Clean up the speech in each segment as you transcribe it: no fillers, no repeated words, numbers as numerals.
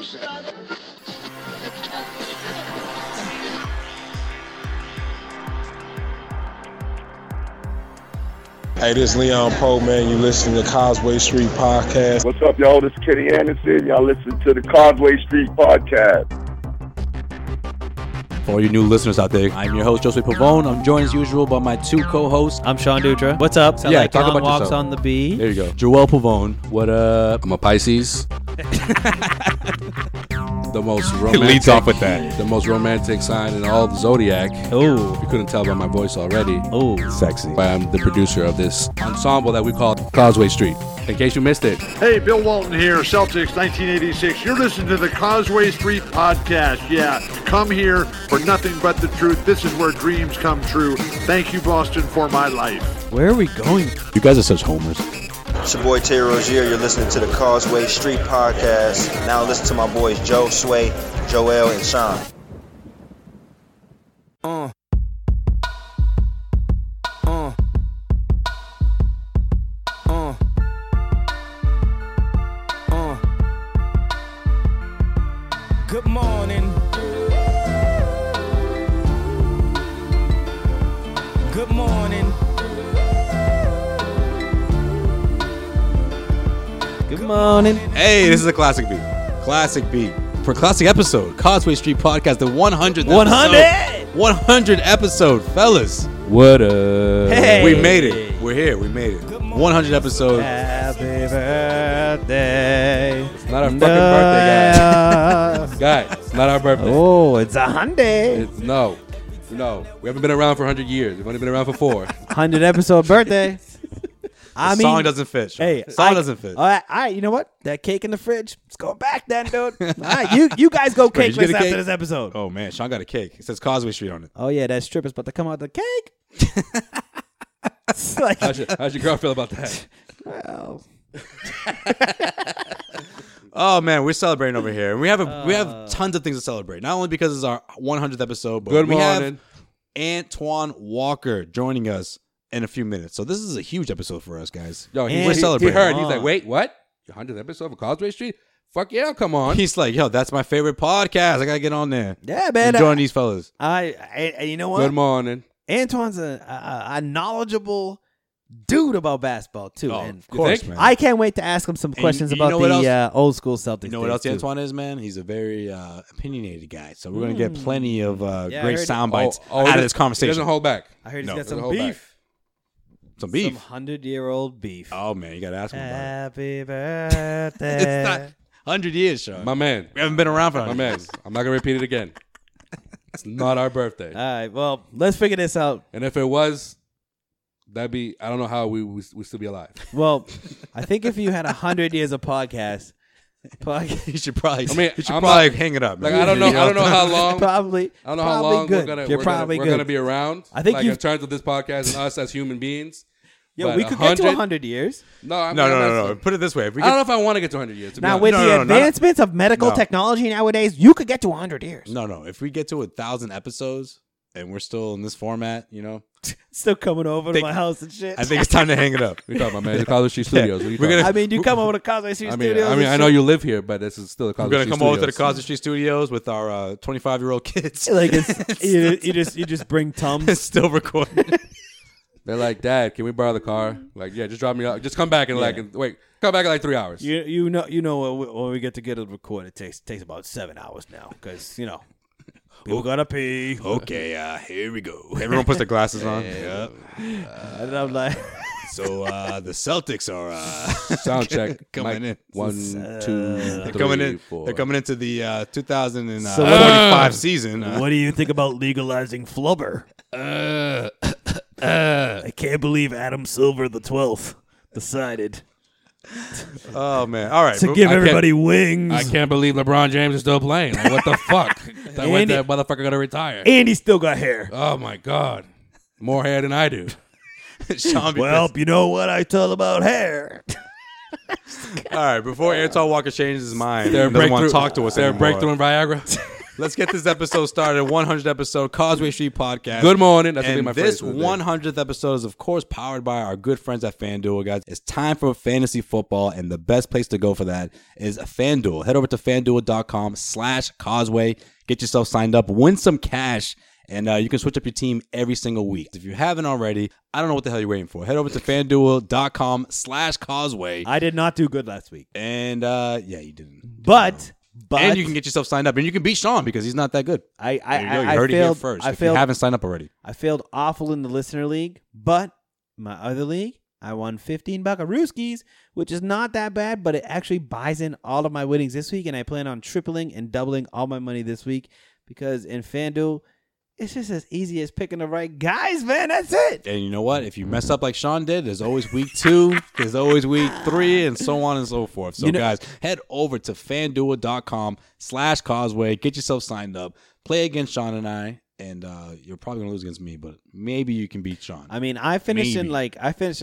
Hey, this is Leon Poe, man. You listening to Causeway Street Podcast. What's up, y'all? This is Kenny Anderson. Y'all listen to the Causeway Street Podcast. For all you new listeners out there, I'm your host, Josue Pavone. I'm joined as usual by my two co-hosts. I'm Sean Dutra. What's up? Talk about walks yourself. on the bee. There you go. Joel Pavone. What up? I'm a Pisces. The most romantic. It leads off with that. The most romantic sign in all of the zodiac. Oh, If you couldn't tell by my voice already. oh, Sexy. I'm the producer of this ensemble that we call Causeway Street. In case you missed it. Hey, Bill Walton here, Celtics 1986. You're listening to the Causeway Street Podcast. Yeah, come here for nothing but the truth. This is where dreams come true. Thank you, Boston, for my life. where are we going? You guys are such homers. It's your boy Terry Rozier. You're listening to the Causeway Street Podcast. Now listen to my boys Joe, Sway, Joel, and Sean. Good morning. Good morning. Good morning. Hey, this is a classic beat. Classic beat. For a classic episode, Causeway Street Podcast, the 100th 100! episode. 100 episode, fellas. What up? Hey. We made it. We're here. We made it. 100 episode. Happy birthday. It's not our fucking birthday, guys. It's not our birthday. Oh, it's 100. No. We haven't been around for 100 years. We've only been around for 4. 100 episode birthday. The song doesn't fit. Sean. Hey, The song doesn't fit. All right, you know what? That cake in the fridge. Let's go back then, dude. All right, you guys go Wait, did you cakeless get a after cake? this episode. Oh, man. Sean got a cake. It says Causeway Street on it. Oh yeah, that strip is about to come out the cake. It's like, How's your girl feel about that? well, Oh man, we're celebrating over here. We have tons of things to celebrate. Not only because it's our 100th episode, but Good we morning. have Antoine Walker joining us in a few minutes. So this is a huge episode for us, guys. Yo, And we're he celebrating. heard. He's like, wait, what? Your 100th episode of Causeway Street? Fuck yeah, come on. He's like, yo, that's my favorite podcast. I gotta get on there. yeah, man. Join these fellas. I you know what? Good morning. Antoine's a knowledgeable dude about basketball too, and of course, think? man. I can't wait to ask him some questions you about know what the old school Celtics. You know what else days, too. Antoine is, man? He's a very opinionated guy. So we're gonna get plenty of I great heard it. sound bites Oh, out he of this He conversation. doesn't hold back. I heard he's No, got some hold back. beef. Some beef. Some 100-year-old beef. Oh man, you gotta ask him about it. Happy birthday. It's not 100 years, Sean. My man. We haven't been around for My 100 man. years. I'm not going to repeat it again. It's not our birthday. All right, well, let's figure this out. And if it was, that'd be, I don't know how we still be alive. Well, I think if you had 100 years of podcast, You should probably. I mean, you should I'm probably not- hang it up. Like, man. I don't know how long. probably. I don't know how probably long good. we're probably gonna good. be around. I think like you- in terms of this podcast and us as human beings. Yo, But we could get to 100? 100 years. No, I mean, No. Put it this way: if we I don't get, know if I want to get to 100 years. To be Now, honest. with No, the no, no, advancements of medical No. technology nowadays, you could get to 100 years. no, if we get to 1,000 episodes and we're still in this format, you know, Still coming over to Think- my house and shit. I think it's time to hang it up. we talking about, man. It's Causeway Street Studios. What are you We're talking gonna- I mean, you come over to Causeway Street about? Studios. and I know shit. you live here, but this is still a We're Causeway gonna Street come over to the Studios. Causeway Street Studios with our 25-year-old kids. Like it's, you just bring Tums. It's still recording. They're like, Dad, can we borrow the car? Like, yeah, just drop me off. Just come back and come back in like 3 hours. You know when we get together to record, it takes about 7 hours now because people gotta pee. Okay, here we go. Everyone puts their glasses on. Yep. And I'm like, So the Celtics are Sound check. coming Mic. in. 1, 2, They're 3, coming in. 4. They're coming into the 2045 So season. what do you think about legalizing flubber? I can't believe Adam Silver the 12th decided Oh man! All right. to But give I can't- everybody wings. I can't believe LeBron James is still playing. Like, what the fuck? That when And that motherfucker gonna retire? And he still got hair. Oh my god, more hair than I do. Sean, Well, you know what I tell about hair. all right. Before Antoine Walker changes his mind, There and doesn't want to talk to us There a anymore. breakthrough in Viagra. Let's get this episode started. 100th episode, Causeway Street Podcast. Good morning. That's gonna be And my this phrase for the day. 100th episode is, of course, powered by our good friends at FanDuel, guys. It's time for fantasy football, and the best place to go for that is FanDuel. Head over to FanDuel.com/Causeway. Get yourself signed up. Win some cash. And you can switch up your team every single week. If you haven't already, I don't know what the hell you're waiting for. Head over to FanDuel.com/Causeway. I did not do good last week. And, yeah, you didn't. But And you can get yourself signed up. And you can beat Sean because he's not that good. I You failed, heard it here first. I If failed, you haven't signed up already. I failed awful in the listener league, but my other league, I won 15 buckarooskies, which is not that bad, but it actually buys in all of my winnings this week, and I plan on tripling and doubling all my money this week because in FanDuel, it's just as easy as picking the right guys, man. That's it. And you know what? If you mess up like Sean did, there's always week 2, there's always week 3, and so on and so forth. So, guys, head over to FanDuel.com/Causeway. Get yourself signed up. Play against Sean and I, and you're probably gonna lose against me, but maybe you can beat Sean. I mean, I finished in Maybe. like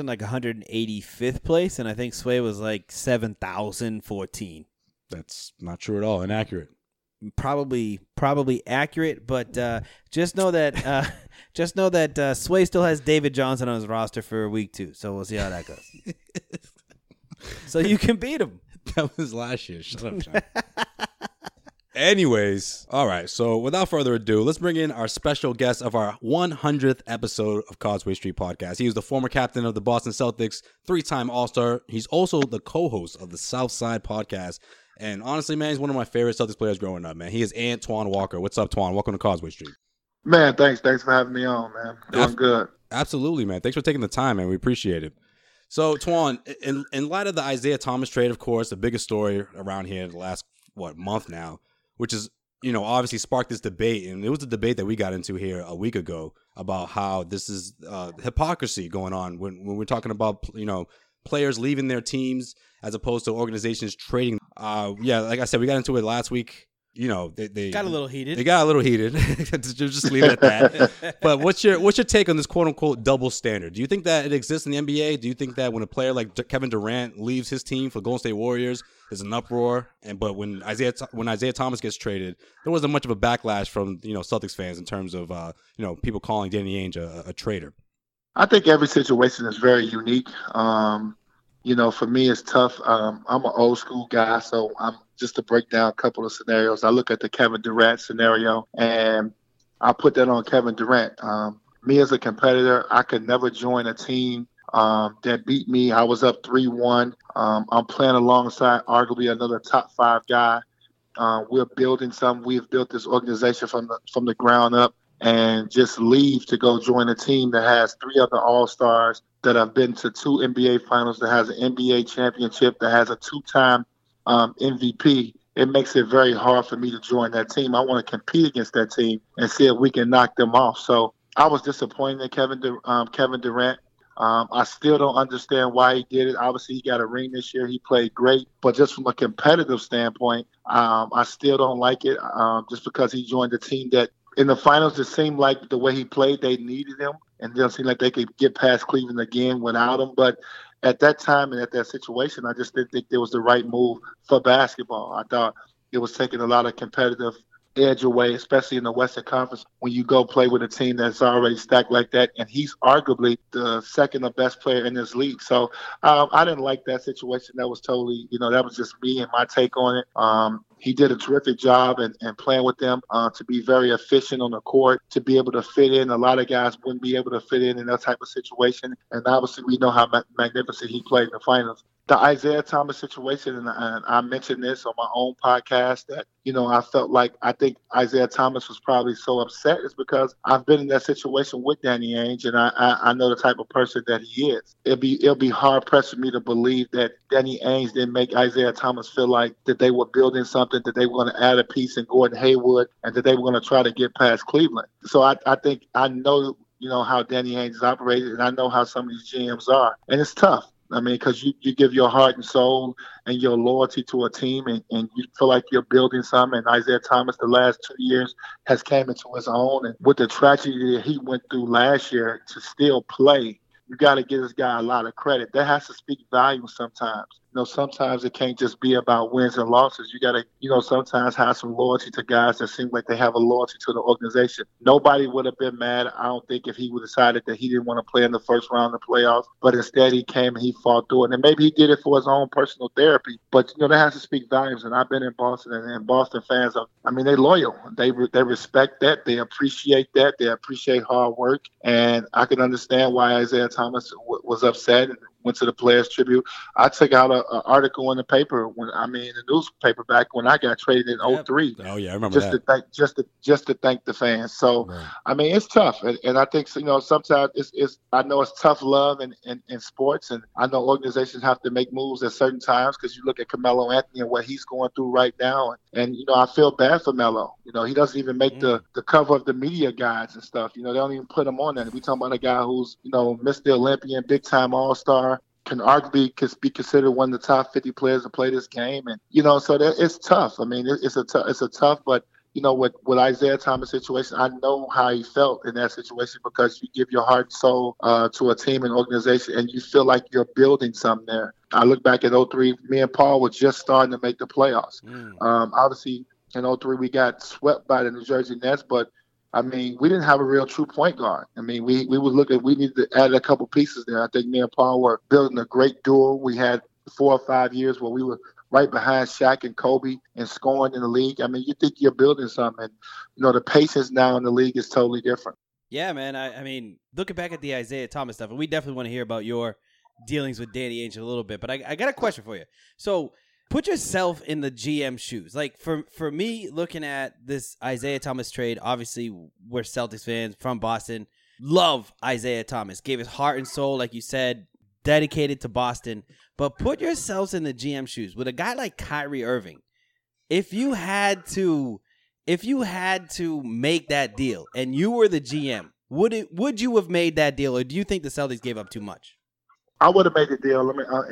185th place, and I think Sway was like 7,014. That's not true at all. Inaccurate. Probably accurate, but just know that Sway still has David Johnson on his roster for week 2, so we'll see how that goes. So you can beat him. That was last year. Shut up, Sean. Anyways, all right. So without further ado, let's bring in our special guest of our 100th episode of Causeway Street Podcast. He is the former captain of the Boston Celtics, 3-time All-Star. He's also the co-host of the South Side Podcast. And honestly, man, he's one of my favorite Celtics players growing up, man. He is Antoine Walker. What's up, Twan? Welcome to Causeway Street. Man, thanks for having me on, man. Doing good. Absolutely, man. Thanks for taking the time, man. We appreciate it. So, Twan, in light of the Isaiah Thomas trade, of course, the biggest story around here the last, month now, which is, obviously sparked this debate. And it was a debate that we got into here a week ago about how this is hypocrisy going on when we're talking about, players leaving their teams as opposed to organizations trading. Like I said, we got into it last week. They Got a little heated. They got a little heated. Just leave it at that. But what's your take on this quote unquote double standard? Do you think that it exists in the NBA? Do you think that when a player like Kevin Durant leaves his team for Golden State Warriors, there's an uproar? But when Isaiah Thomas gets traded, there wasn't much of a backlash from Celtics fans in terms of people calling Danny Ainge a traitor. I think every situation is very unique. For me, it's tough. I'm an old school guy, so just to break down a couple of scenarios. I look at the Kevin Durant scenario, and I put that on Kevin Durant. Me as a competitor, I could never join a team that beat me. I was up 3-1. I'm playing alongside arguably another top 5 guy. We're building something. We've built this organization from the ground up, and just leave to go join a team that has 3 other All-Stars, that have been to 2 NBA finals, that has an NBA championship, that has a 2-time MVP. It makes it very hard for me to join that team. I want to compete against that team and see if we can knock them off. So I was disappointed in Kevin Durant. I still don't understand why he did it. Obviously, he got a ring this year. He played great. But just from a competitive standpoint, I still don't like it just because he joined a team that in the finals, it seemed like the way he played, they needed him. And it doesn't seem like they could get past Cleveland again without him. But at that time and at that situation, I just didn't think it was the right move for basketball. I thought it was taking a lot of competitive edge away, especially in the Western Conference, when you go play with a team that's already stacked like that. And he's arguably the second or best player in this league. So I didn't like that situation. That was totally, that was just me and my take on it. He did a terrific job and playing with them to be very efficient on the court, to be able to fit in. A lot of guys wouldn't be able to fit in that type of situation. And obviously we know how magnificent he played in the finals. The Isaiah Thomas situation, and I mentioned this on my own podcast, that, I felt like I think Isaiah Thomas was probably so upset is because I've been in that situation with Danny Ainge, and I know the type of person that he is. It'll be hard pressed for me to believe that Danny Ainge didn't make Isaiah Thomas feel like that they were building something, that they were going to add a piece in Gordon Hayward, and that they were going to try to get past Cleveland. So I think I know, how Danny Ainge is operated, and I know how some of these GMs are, and it's tough. I mean, because you give your heart and soul and your loyalty to a team, and you feel like you're building something. And Isaiah Thomas, the last 2 years, has came into his own. And with the tragedy that he went through last year, to still play, you got to give this guy a lot of credit. That has to speak volumes sometimes. sometimes it can't just be about wins and losses. You got to, sometimes have some loyalty to guys that seem like they have a loyalty to the organization. Nobody would have been mad, I don't think, if he would have decided that he didn't want to play in the first round of the playoffs, but instead he came and he fought through it. And maybe he did it for his own personal therapy, but, that has to speak volumes. And I've been in Boston, and Boston fans, they're loyal. They respect that. They appreciate that. They appreciate hard work. And I can understand why Isaiah Thomas was upset and went to the Players Tribute. I took out an article in the paper the newspaper back when I got traded in 2003. Oh yeah, I remember that. Just to thank the fans. So right. It's tough, and I think sometimes I know it's tough love in sports, and I know organizations have to make moves at certain times because you look at Carmelo Anthony and what he's going through right now, and I feel bad for Melo. He doesn't even make the cover of the media guides and stuff. They don't even put him on that. We talking about a guy who's Mr. Olympian, big time All-Star. Can arguably be considered one of the top 50 players to play this game, and so it's tough. It's a tough, but with Isaiah Thomas' situation, I know how he felt in that situation because you give your heart and soul to a team and organization, and you feel like you're building something there. I look back at 2003, me and Paul were just starting to make the playoffs. Obviously, in 2003, we got swept by the New Jersey Nets, but we didn't have a real true point guard. We needed to add a couple pieces there. I think me and Paul were building a great duo. We had 4 or 5 years where we were right behind Shaq and Kobe and scoring in the league. You think you're building something. The patience now in the league is totally different. Yeah, man. Looking back at the Isaiah Thomas stuff, and we definitely want to hear about your dealings with Danny Ainge a little bit, but I got a question for you. So, put yourself in the GM shoes. Like for me, looking at this Isaiah Thomas trade, obviously we're Celtics fans from Boston. Love Isaiah Thomas. Gave his heart and soul, like you said, dedicated to Boston. But put yourselves in the GM shoes. With a guy like Kyrie Irving, if you had to make that deal and you were the GM, would you have made that deal, or do you think the Celtics gave up too much? I would have made the deal.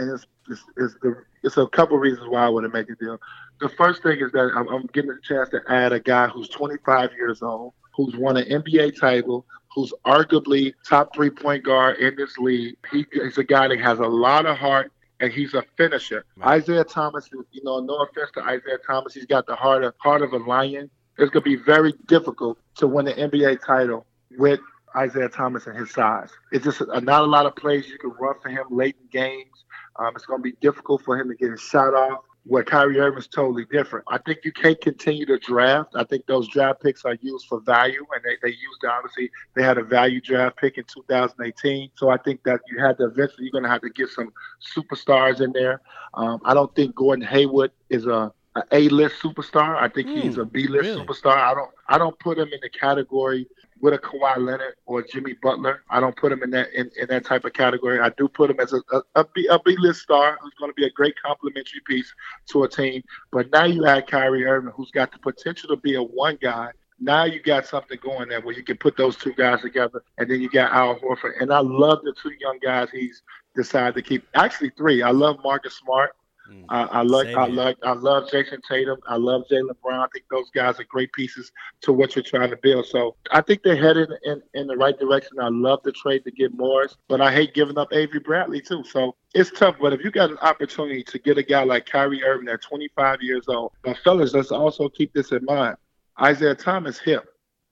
It's a couple of reasons why I would have made the deal. The first thing is that I'm getting a chance to add a guy who's 25 years old, who's won an NBA title, who's arguably top 3-point guard in this league. He's a guy that has a lot of heart, and he's a finisher. Right. Isaiah Thomas, no offense to Isaiah Thomas, he's got the heart of a lion. It's going to be very difficult to win an NBA title with Isaiah Thomas and his size. It's just not a lot of plays you can run for him late in games. It's going to be difficult for him to get his shot off. Where Kyrie Irving's totally different. I think you can't continue to draft. I think those draft picks are used for value, and they used, obviously, they had a value draft pick in 2018. So I think that you had to eventually, you're going to have to get some superstars in there. I don't think Gordon Hayward is a A-list superstar. I think he's a B-list superstar. I don't put him in the category with a Kawhi Leonard or Jimmy Butler. I don't put him in that type of category. I do put him as a B-list star who's going to be a great complementary piece to a team. But now you add Kyrie Irving, who's got the potential to be a one guy. Now you got something going there where you can put those two guys together, and then you got Al Horford. And I love the 2 young guys he's decided to keep. Actually, 3. I love Marcus Smart. I love Jason Tatum. I love Jaylen Brown. I think those guys are great pieces to what you're trying to build. So I think they're headed in the right direction. I love the trade to get Morris, but I hate giving up Avery Bradley too. So it's tough. But if you got an opportunity to get a guy like Kyrie Irving at 25 years old, now fellas, let's also keep this in mind. Isaiah Thomas hip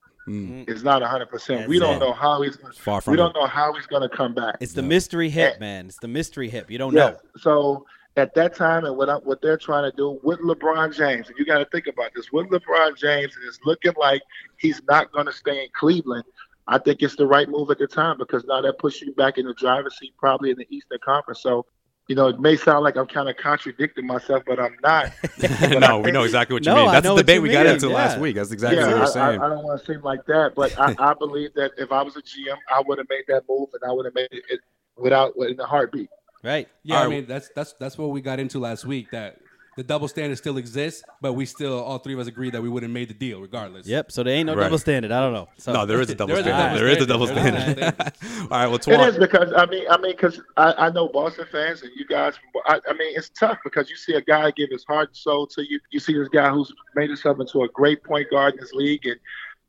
is not 100%. We don't know how he's. We don't know how he's going to come back. It's the mystery hip, man. It's the mystery hip. You don't know. So at that time, and what they're trying to do with LeBron James, and you got to think about this, with LeBron James, and it's looking like he's not going to stay in Cleveland. I think it's the right move at the time because now that puts you back in the driver's seat, probably in the Eastern Conference. So, it may sound like I'm kind of contradicting myself, but I'm not. No, we know exactly what you mean. That's the debate we got into last week. That's exactly what you're saying. I don't want to seem like that, but I believe that if I was a GM, I would have made that move, and I would have made it in a heartbeat. Right. Yeah, I mean that's what we got into last week, that the double standard still exists, but we still, all 3 of us agree that we wouldn't have made the deal regardless. Yep. So there ain't no double standard. I don't know. So. No, there is a double standard. There is a double standard. All right. Well, it is because because I know Boston fans and you guys. It's tough because you see a guy give his heart and soul to you. You see this guy who's made himself into a great point guard in this league, and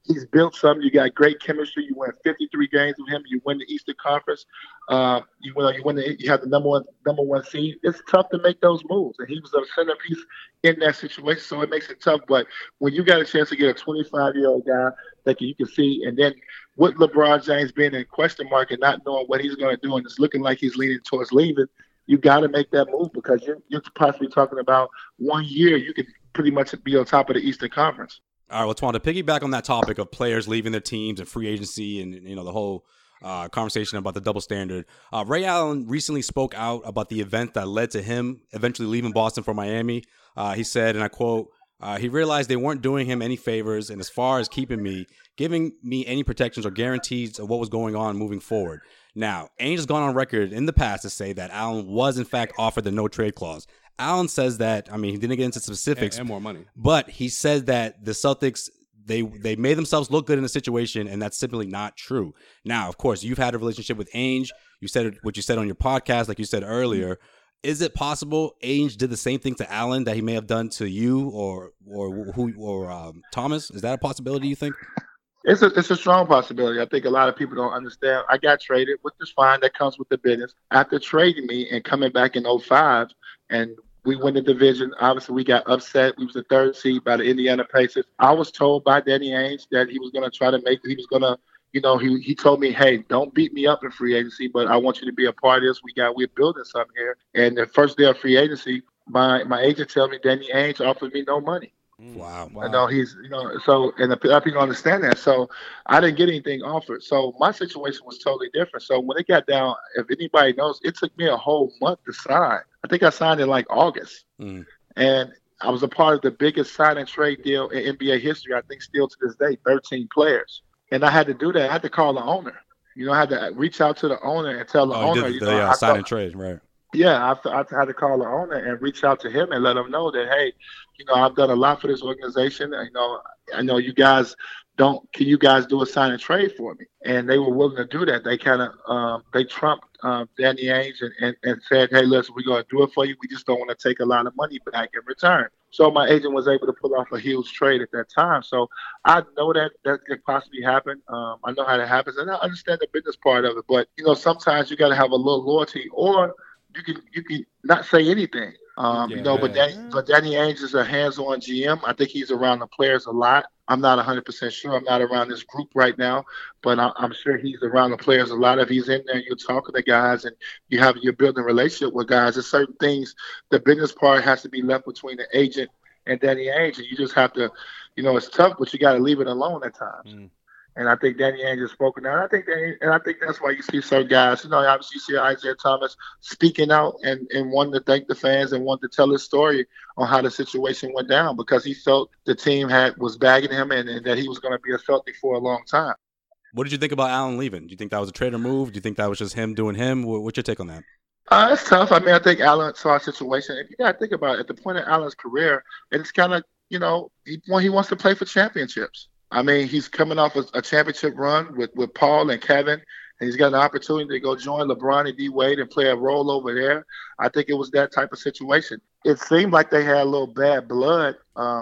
he's built something. You got great chemistry. You win 53 games with him. You win the Eastern Conference. You have the number one seed. It's tough to make those moves, and he was a centerpiece in that situation. So it makes it tough. But when you got a chance to get a 25-year-old guy that you can see, and then with LeBron James being in question mark and not knowing what he's going to do, and it's looking like he's leaning towards leaving, you got to make that move because you're possibly talking about 1 year you could pretty much be on top of the Eastern Conference. All right, well, Twan, to piggyback on that topic of players leaving their teams and free agency and, the whole conversation about the double standard, Ray Allen recently spoke out about the event that led to him eventually leaving Boston for Miami. He said, and I quote, he realized they weren't doing him any favors, and as far as giving me any protections or guarantees of what was going on moving forward. Now, Ainge has gone on record in the past to say that Allen was, in fact, offered the no-trade clause. Allen says that, he didn't get into specifics. And more money. But he said that the Celtics, they made themselves look good in the situation, and that's simply not true. Now, of course, you've had a relationship with Ainge. You said what you said on your podcast, like you said earlier. Is it possible Ainge did the same thing to Allen that he may have done to you or Thomas? Is that a possibility, you think? It's a strong possibility. I think a lot of people don't understand. I got traded, which is fine. That comes with the business. After trading me and coming back in 2005, and we win the division. Obviously, we got upset. We was the third seed by the Indiana Pacers. I was told by Danny Ainge that he was going to try to make – he was going to – he told me, hey, don't beat me up in free agency, but I want you to be a part of this. We're building something here. And the first day of free agency, my agent told me Danny Ainge offered me no money. Wow. I know he's, so, and the people understand that. So I didn't get anything offered. So my situation was totally different. So when it got down, if anybody knows, it took me a whole month to sign. I think I signed in like August. And I was a part of the biggest sign and trade deal in NBA history. I think still to this day, 13 players. And I had to do that. I had to call the owner. I had to reach out to the owner and tell the owner. Sign and trade, right. Yeah, I had to call the owner and reach out to him and let him know that, hey, I've done a lot for this organization. I know you guys can you guys do a sign and trade for me? And they were willing to do that. They kind of they trumped Danny Ainge and said, hey, listen, we're going to do it for you. We just don't want to take a lot of money back in return. So my agent was able to pull off a huge trade at that time. So I know that could possibly happen. I know how that happens, and I understand the business part of it. But sometimes you got to have a little loyalty, or you can not say anything. But Danny Ainge is a hands-on GM. I think he's around the players a lot. I'm not 100% sure. I'm not around this group right now, but I'm sure he's around the players a lot. If he's in there, you're talking to guys and you're building a relationship with guys. There's certain things, the business part has to be left between the agent and Danny Ainge, and you just have to, it's tough, but you got to leave it alone at times. And I think Danny Ainge has spoken out. I think that's why you see certain guys. Obviously you see Isaiah Thomas speaking out and wanting to thank the fans and wanting to tell his story on how the situation went down because he felt the team was bagging him and that he was going to be a Celtic for a long time. What did you think about Allen leaving? Do you think that was a trader move? Do you think that was just him doing him? What's your take on that? It's tough. I think Allen saw a situation. If you got to think about it, at the point of Allen's career, it's kind of, he wants to play for championships. He's coming off a championship run with Paul and Kevin, and he's got an opportunity to go join LeBron and D-Wade and play a role over there. I think it was that type of situation. It seemed like they had a little bad blood,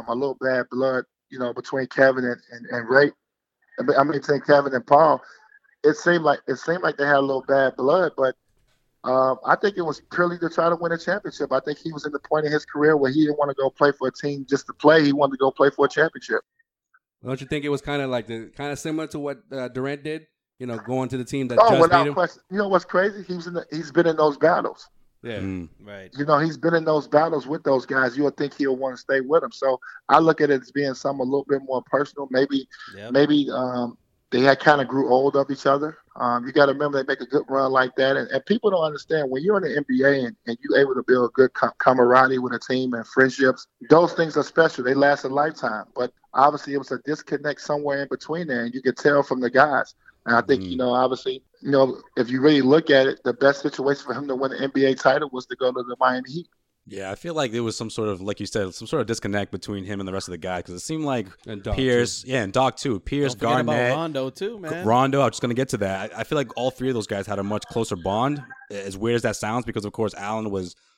between Kevin and Ray. Between Kevin and Paul. It seemed like they had a little bad blood, but I think it was purely to try to win a championship. I think he was in the point in his career where he didn't want to go play for a team just to play. He wanted to go play for a championship. Don't you think it was kind of similar to what Durant did? Going to the team that just beat him. Question. What's crazy? He's been in those battles. Yeah, right. He's been in those battles with those guys. You would think he'll want to stay with them. So I look at it as being something a little bit more personal. Maybe they had kind of grew old of each other. You got to remember they make a good run like that, and people don't understand when you're in the NBA and you're able to build good camaraderie with a team and friendships. Those things are special. They last a lifetime. But obviously, it was a disconnect somewhere in between there, and you could tell from the guys. And I think obviously, if you really look at it, the best situation for him to win the NBA title was to go to the Miami Heat. Yeah, I feel like there was some sort of, like you said, some sort of disconnect between him and the rest of the guys because it seemed like Pierce, and Doc too. Pierce, Don't forget Garnett, about Rondo too, man. Rondo. I'm just gonna get to that. I feel like all three of those guys had a much closer bond. As weird as that sounds, because of course Allen was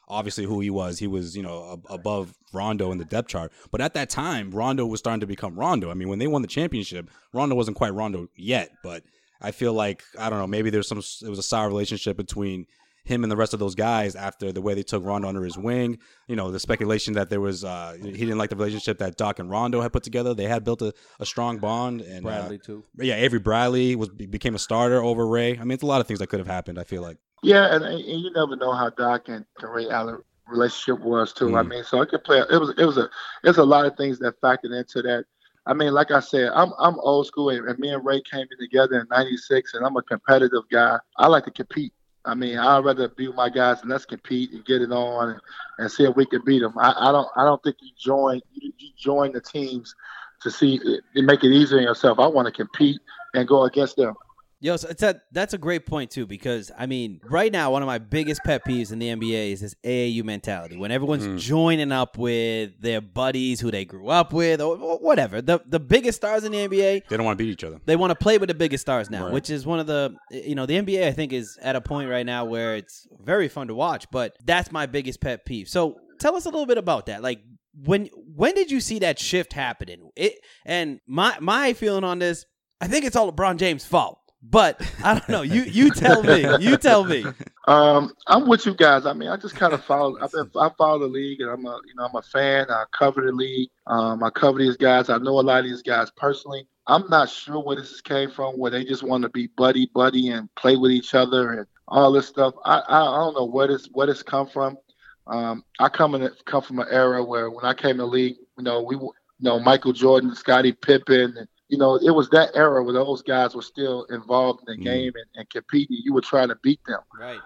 obviously who he was. He was, above Rondo in the depth chart. But at that time, Rondo was starting to become Rondo. I mean, when they won the championship, Rondo wasn't quite Rondo yet. But I feel like, I don't know, maybe it was a sour relationship between him and the rest of those guys after the way they took Rondo under his wing. The speculation that there was he didn't like the relationship that Doc and Rondo had put together. They had built a strong bond. And Bradley too. Yeah, Avery Bradley became a starter over Ray. I mean, it's a lot of things that could have happened, I feel like. Yeah, and you never know how Doc and Ray Allen relationship was too. I mean, so it could play. It was a lot of things that factored into that. I mean, like I said, I'm old school, and me and Ray came in together in '96, and I'm a competitive guy. I like to compete. I mean, I'd rather be with my guys and let's compete and get it on and see if we can beat them. I don't think you join the teams to see to make it easier on yourself. I want to compete and go against them. Yo, so that's a great point, too, because, I mean, right now, one of my biggest pet peeves in the NBA is this AAU mentality. When everyone's joining up with their buddies who they grew up with or whatever. The biggest stars in the NBA. They don't want to beat each other. They want to play with the biggest stars now, Right. which is one of the, the NBA, I think, is at a point right now where it's very fun to watch. But that's my biggest pet peeve. So tell us a little bit about that. Like, when did you see that shift happening? And my feeling on this, I think it's all LeBron James' fault. But I don't know. You tell me. You tell me. I'm with you guys. I mean, I just kind of follow. I follow the league, and I'm a fan. I cover the league. I cover these guys. I know a lot of these guys personally. I'm not sure where this came from, where they just want to be buddy and play with each other and all this stuff. I don't know where this come from. I come from an era where when I came to the league, Michael Jordan, Scottie Pippen, and it was that era where those guys were still involved in the game and competing. You were trying to beat them. Right.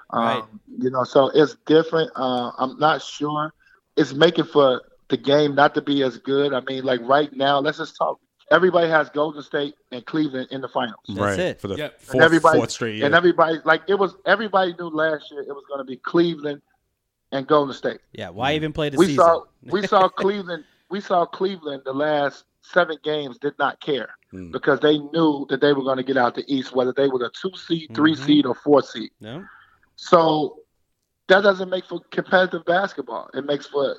So it's different. I'm not sure. It's making for the game not to be as good. I mean, like right now, let's just talk. Everybody has Golden State and Cleveland in the finals. That's it. For the fourth straight year. And everybody knew last year it was going to be Cleveland and Golden State. Yeah. Why even play the season? We saw Cleveland. We saw Cleveland the last 7 games did not care because they knew that they were going to get out the East, whether they were a 2 seed, 3 seed, or 4 seed. No. So that doesn't make for competitive basketball. It makes for,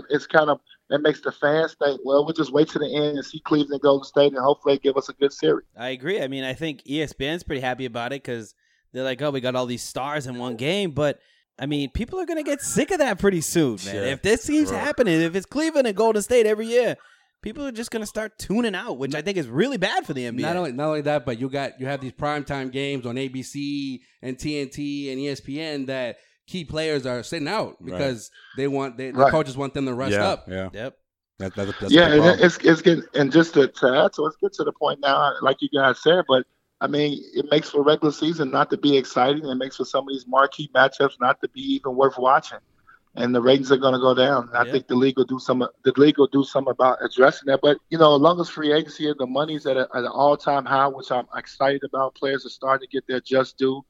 it makes the fans think, well, we'll just wait to the end and see Cleveland, Golden State, and hopefully they give us a good series. I agree. I mean, I think ESPN's pretty happy about it because they're like, oh, we got all these stars in one game, but I mean, people are going to get sick of that pretty soon, man. Yeah. If this keeps happening, if it's Cleveland and Golden State every year, people are just going to start tuning out, which I think is really bad for the NBA. Not only that, but you have these primetime games on ABC and TNT and ESPN that key players are sitting out because the coaches want them to rest up. Yeah. Yep. That's it's getting, and just to add, so let's get to the point now, like you guys said, but I mean, it makes for regular season not to be exciting. It makes for some of these marquee matchups not to be even worth watching. And the ratings are going to go down. And I think the league will do some about addressing that. But, as long as free agency, the money's at an all-time high, which I'm excited about. Players are starting to get their just due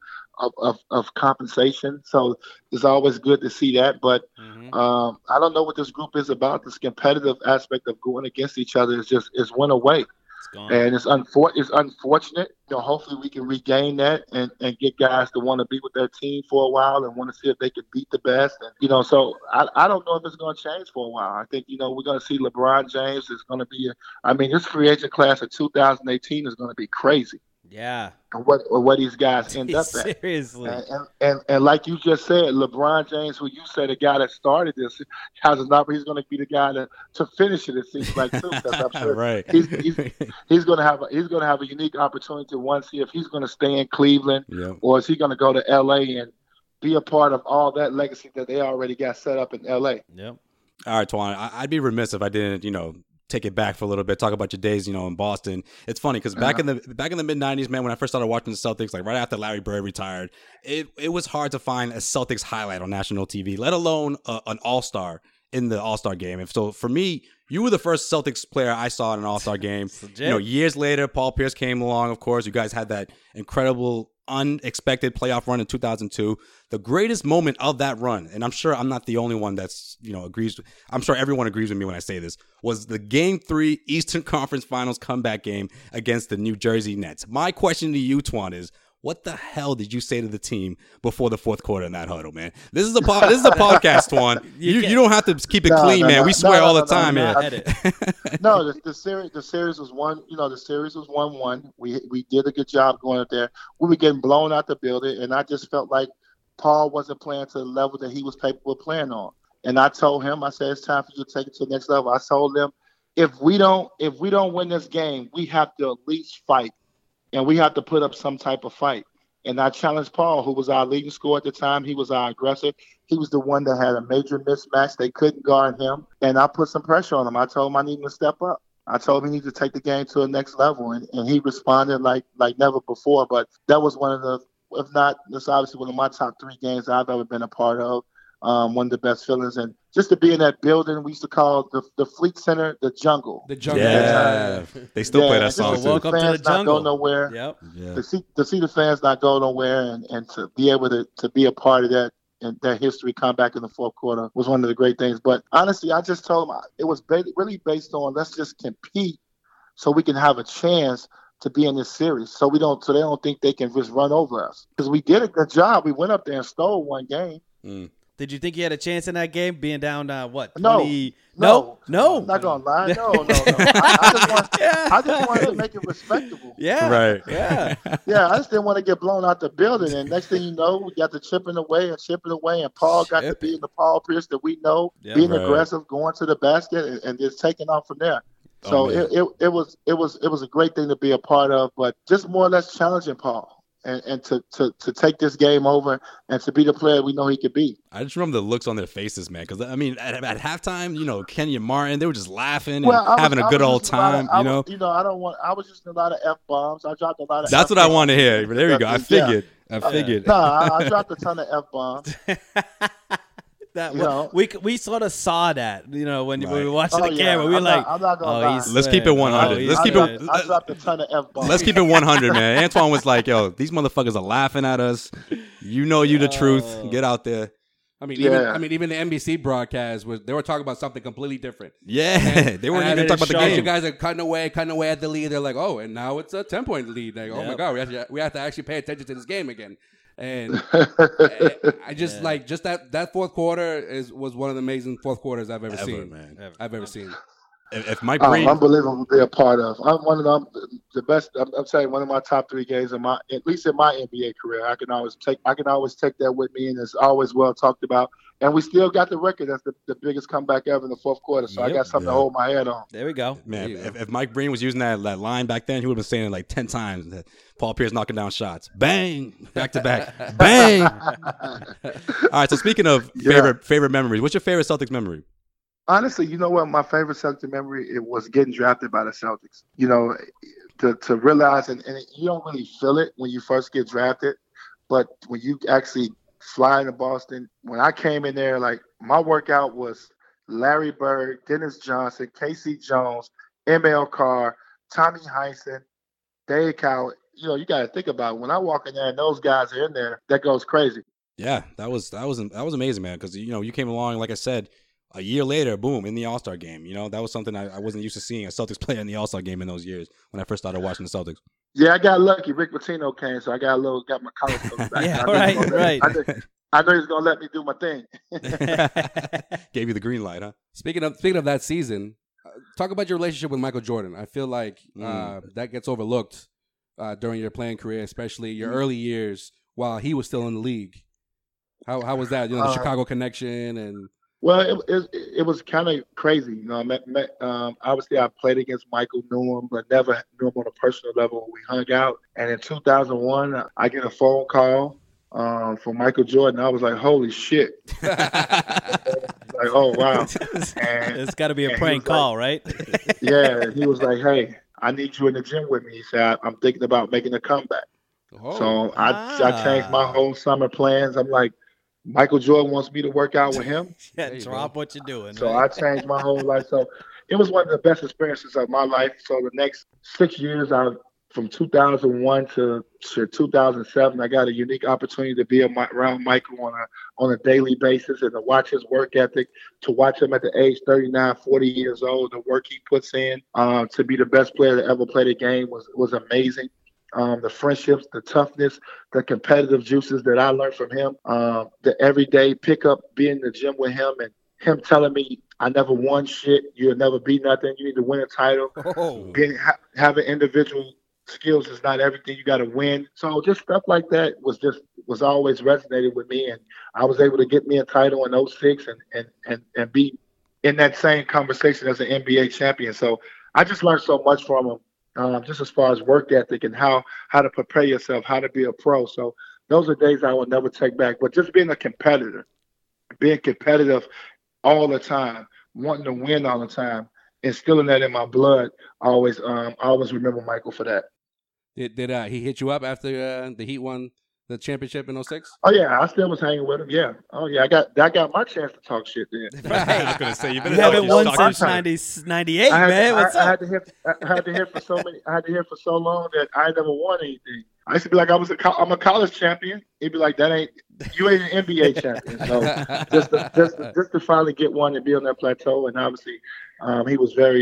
of compensation. So it's always good to see that. But I don't know what this group is about. This competitive aspect of going against each other is went away. And it's unfortunate. Hopefully we can regain that and get guys to want to be with their team for a while and want to see if they can beat the best. And, so I don't know if it's going to change for a while. I think, we're going to see LeBron James is going to be this free agent class of 2018 is going to be crazy. Yeah. What these guys end up at. Seriously. And like you just said, LeBron James, who you said the guy that started this, has an opportunity. He's going to be the guy to finish it. It seems like too. Because I'm sure right. He's going to have a unique opportunity to see if he's going to stay in Cleveland or is he going to go to LA and be a part of all that legacy that they already got set up in LA. Yep. All right, Twan. I'd be remiss if I didn't, take it back for a little bit, talk about your days, in Boston. It's funny because back in the mid-90s, man, when I first started watching the Celtics, like right after Larry Bird retired, it was hard to find a Celtics highlight on national TV, let alone an all-star in the all-star game. And so for me, you were the first Celtics player I saw in an all-star game. Years later, Paul Pierce came along, of course. You guys had that incredible unexpected playoff run in 2002. The greatest moment of that run, and I'm sure I'm not the only one that's, agrees. I'm sure everyone agrees with me when I say this, was the Game 3 Eastern Conference Finals comeback game against the New Jersey Nets. My question to you, Twan, is what the hell did you say to the team before the fourth quarter in that huddle, man? This is a podcast one. You don't have to keep it clean, man. We swear all the time, man. No, the series was one. The series was 1-1. We did a good job going up there. We were getting blown out the building, and I just felt like Paul wasn't playing to the level that he was capable of playing on. And I told him, I said, it's time for you to take it to the next level. I told them, if we don't win this game, we have to at least fight, and we have to put up some type of fight. And I challenged Paul, who was our leading scorer at the time. He was our aggressor. He was the one that had a major mismatch. They couldn't guard him. And I put some pressure on him. I told him I needed to step up. I told him he needed to take the game to the next level. And he responded like never before. But that was one of the, if not, that's obviously one of my top 3 games I've ever been a part of. One of the best feelings. And just to be in that building, we used to call the Fleet Center the jungle. The jungle. Yeah. They still play that song. Welcome to the jungle. Not go nowhere. Yep. Yeah. To see the fans not go nowhere and to be able to be a part of that and that history come back in the fourth quarter was one of the great things. But honestly, I just told them it was really based on let's just compete so we can have a chance to be in this series. So they don't think they can just run over us. Because we did a good job. We went up there and stole one game. Mm. Did you think you had a chance in that game, being down, what, 20? No. I'm not going to lie. No. I just wanted to make it respectable. Yeah. Right. Yeah. Yeah, I just didn't want to get blown out the building. And next thing you know, we got the chipping away. And Paul got to be in the Paul Pierce that we know, being aggressive, going to the basket, and just taking off from there. So it was a great thing to be a part of, but just more or less challenging Paul. And to take this game over and to be the player we know he could be. I just remember the looks on their faces, man. Because, I mean, at halftime, Kenny and Martin, they were just laughing and having a good old time, I was just a lot of F-bombs. I dropped a lot of That's what I want to hear. There you go. I figured. No, I dropped a ton of F-bombs. We sort of saw that, when we were watching the camera. We were I'm not gonna lie. Let's keep it 100. I dropped a ton of F-bombs. Let's keep it 100, man. Antoine was like, yo, these motherfuckers are laughing at us. You the truth. Get out there. I mean, even the NBC broadcast they were talking about something completely different. Yeah, they weren't even talking about the game. You guys are cutting away at the lead. They're like, oh, and now it's a 10-point lead. Like, oh my god, we have to actually pay attention to this game again. And I just just that fourth quarter was one of the amazing fourth quarters I've ever seen. Man. I've ever seen. If Mike Breen, unbelievable to be a part of. I'm one of them, the best. I'm saying one of my top 3 games at least in my NBA career. I can always take that with me, and it's always well talked about. And we still got the record. That's the biggest comeback ever in the fourth quarter. So I got something to hold my head on. There we go. Man, if Mike Breen was using that line back then, he would have been saying it like 10 times. That Paul Pierce knocking down shots. Bang. Back to back. Bang. All right, so speaking of favorite memories, what's your favorite Celtics memory? Honestly, you know what? My favorite Celtics memory, it was getting drafted by the Celtics. To realize, and you don't really feel it when you first get drafted, but when you actually fly into Boston, when I came in there, like my workout was Larry Bird, Dennis Johnson, Casey Jones, ML Carr, Tommy Heinsohn, Dave Cowell. You got to think about it. When I walk in there and those guys are in there, that goes crazy. Yeah, that was amazing, man. Because you came along, like I said, a year later, boom, in the All-Star game. That was something I wasn't used to seeing a Celtics player in the All-Star game in those years when I first started watching the Celtics. Yeah, I got lucky. Rick Pitino came, so I got my college coach back. Yeah, right. I know he's gonna let me do my thing. Gave you the green light, huh? Speaking of that season, talk about your relationship with Michael Jordan. I feel like that gets overlooked during your playing career, especially your early years while he was still in the league. How was that? The Chicago connection and. Well, it was kind of crazy. Obviously, I played against Michael, knew him, but never knew him on a personal level. We hung out. And in 2001, I get a phone call from Michael Jordan. I was like, holy shit. Like, oh, wow. And it's got to be a prank call, right? Yeah. He was like, hey, I need you in the gym with me. He said, I'm thinking about making a comeback. Oh, so I changed my whole summer plans. I'm like, Michael Jordan wants me to work out with him. Drop what you're doing. So I changed my whole life. So it was one of the best experiences of my life. So the next 6 years, from 2001 to 2007, I got a unique opportunity to be around Michael on a daily basis and to watch his work ethic, to watch him at the age 39, 40 years old, the work he puts in to be the best player to ever play the game was amazing. the friendships, the toughness, the competitive juices that I learned from him, the everyday pickup, being in the gym with him and him telling me, I never won shit. You'll never be nothing. You need to win a title. Oh. Having individual skills is not everything. You got to win. So just stuff like that was always resonated with me. And I was able to get me a title in '06 and be in that same conversation as an NBA champion. So I just learned so much from him, just as far as work ethic and how to prepare yourself, how to be a pro. So those are days I will never take back. But just being being competitive all the time, wanting to win all the time, instilling that in my blood. I always remember Michael for that. Did he hit you up after the Heat won the championship in '06? Oh yeah, I still was hanging with him. Yeah. Oh yeah, I got my chance to talk shit then. I was gonna say you haven't won since '98, man. What's up? I had to hear for so many. I had to hear for so long that I never won anything. I used to be like, I'm a college champion. He'd be like, you ain't an NBA champion. So just to finally get one and be on that plateau, and obviously, he was very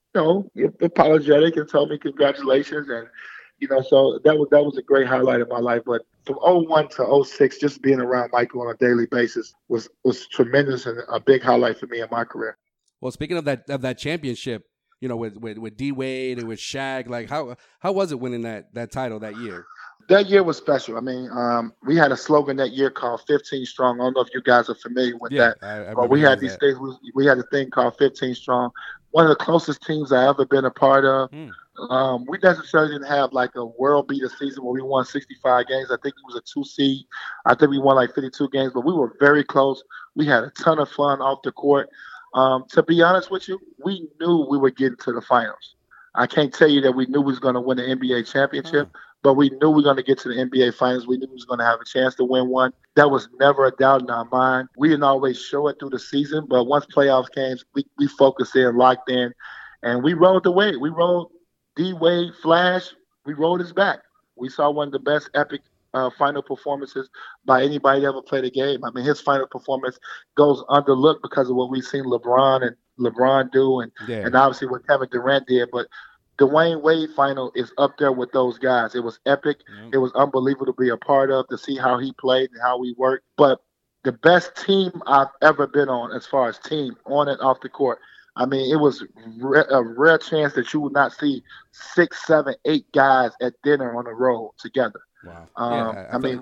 apologetic and told me congratulations, and so that was a great highlight of my life. But from '01 to '06, just being around Michael on a daily basis was tremendous and a big highlight for me in my career. Well, speaking of that championship, with D Wade and with Shaq, like how was it winning that title that year? That year was special. I mean, we had a slogan that year called 15 Strong. I don't know if you guys are familiar with that. But we had these things. We had a thing called 15 Strong. One of the closest teams I ever been a part of. We necessarily didn't have like a world beater season where we won 65 games. I think it was a 2 seed. I think we won like 52 games, but we were very close. We had a ton of fun off the court. To be honest with you, we knew we were getting to the finals. I can't tell you that we knew we was going to win the NBA championship, but we knew we were going to get to the NBA finals. We knew we was going to have a chance to win one. That was never a doubt in our mind. We didn't always show it through the season, but once playoffs came, we focused in, locked in, and we rode the wave. We rode D Wade, Flash. We rode his back. We saw one of the best epic final performances by anybody that ever played a game. I mean, his final performance goes underlooked because of what we've seen LeBron do, and obviously what Kevin Durant did. But Dwayne Wade final is up there with those guys. It was epic. It was unbelievable to be a part of, to see how he played and how we worked. But the best team I've ever been on, as far as team, on and off the court, I mean, it was a rare chance that you would not see 6, 7, 8 guys at dinner on the road together. Wow. I mean,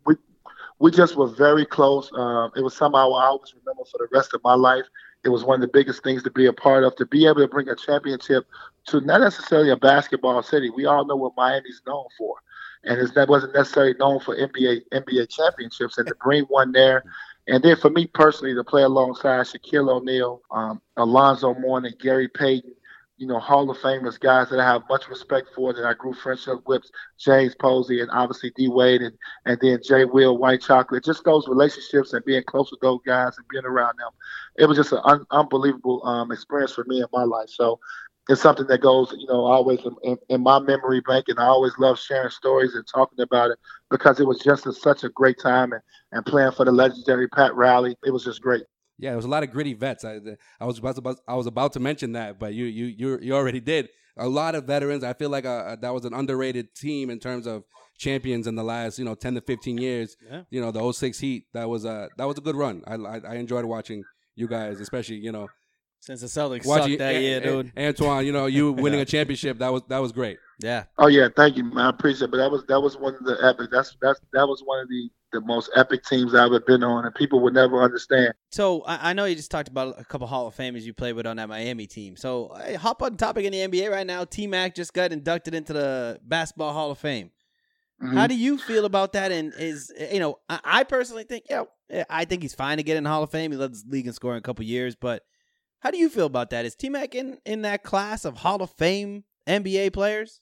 we just were very close. It was something I will always remember for the rest of my life. It was one of the biggest things to be a part of, to be able to bring a championship to not necessarily a basketball city. We all know what Miami's known for, and that wasn't necessarily known for NBA championships, and to bring one there. And then for me personally, to play alongside Shaquille O'Neal, Alonzo Mourning, Gary Payton, Hall of Famers, guys that I have much respect for, that I grew friendship with, James Posey, and obviously D Wade, and then Jay Will, White Chocolate. Just those relationships and being close with those guys and being around them, it was just an unbelievable experience for me in my life. So it's something that goes, always in my memory bank, and I always love sharing stories and talking about it because it was just such a great time, and playing for the legendary Pat Riley. It was just great. Yeah, there was a lot of gritty vets. I was about to mention that, but you already did. A lot of veterans. I feel like that was an underrated team in terms of champions in the last 10 to 15 years. Yeah. The '06 Heat. That was a good run. I enjoyed watching you guys, especially since the Celtics sucked that year, dude. Antoine, you winning a championship. That was great. Yeah. Oh yeah, thank you, man. I appreciate it. But that was one of the epic. That was one of the most epic teams I've ever been on, and people would never understand. So I know you just talked about a couple Hall of Famers you played with on that Miami team. So hop on topic in the NBA right now. T-Mac just got inducted into the Basketball Hall of Fame. Mm-hmm. How do you feel about that? And I personally think, I think he's fine to get in the Hall of Fame. He led the league in scoring a couple years, but how do you feel about that? Is T-Mac in that class of Hall of Fame NBA players?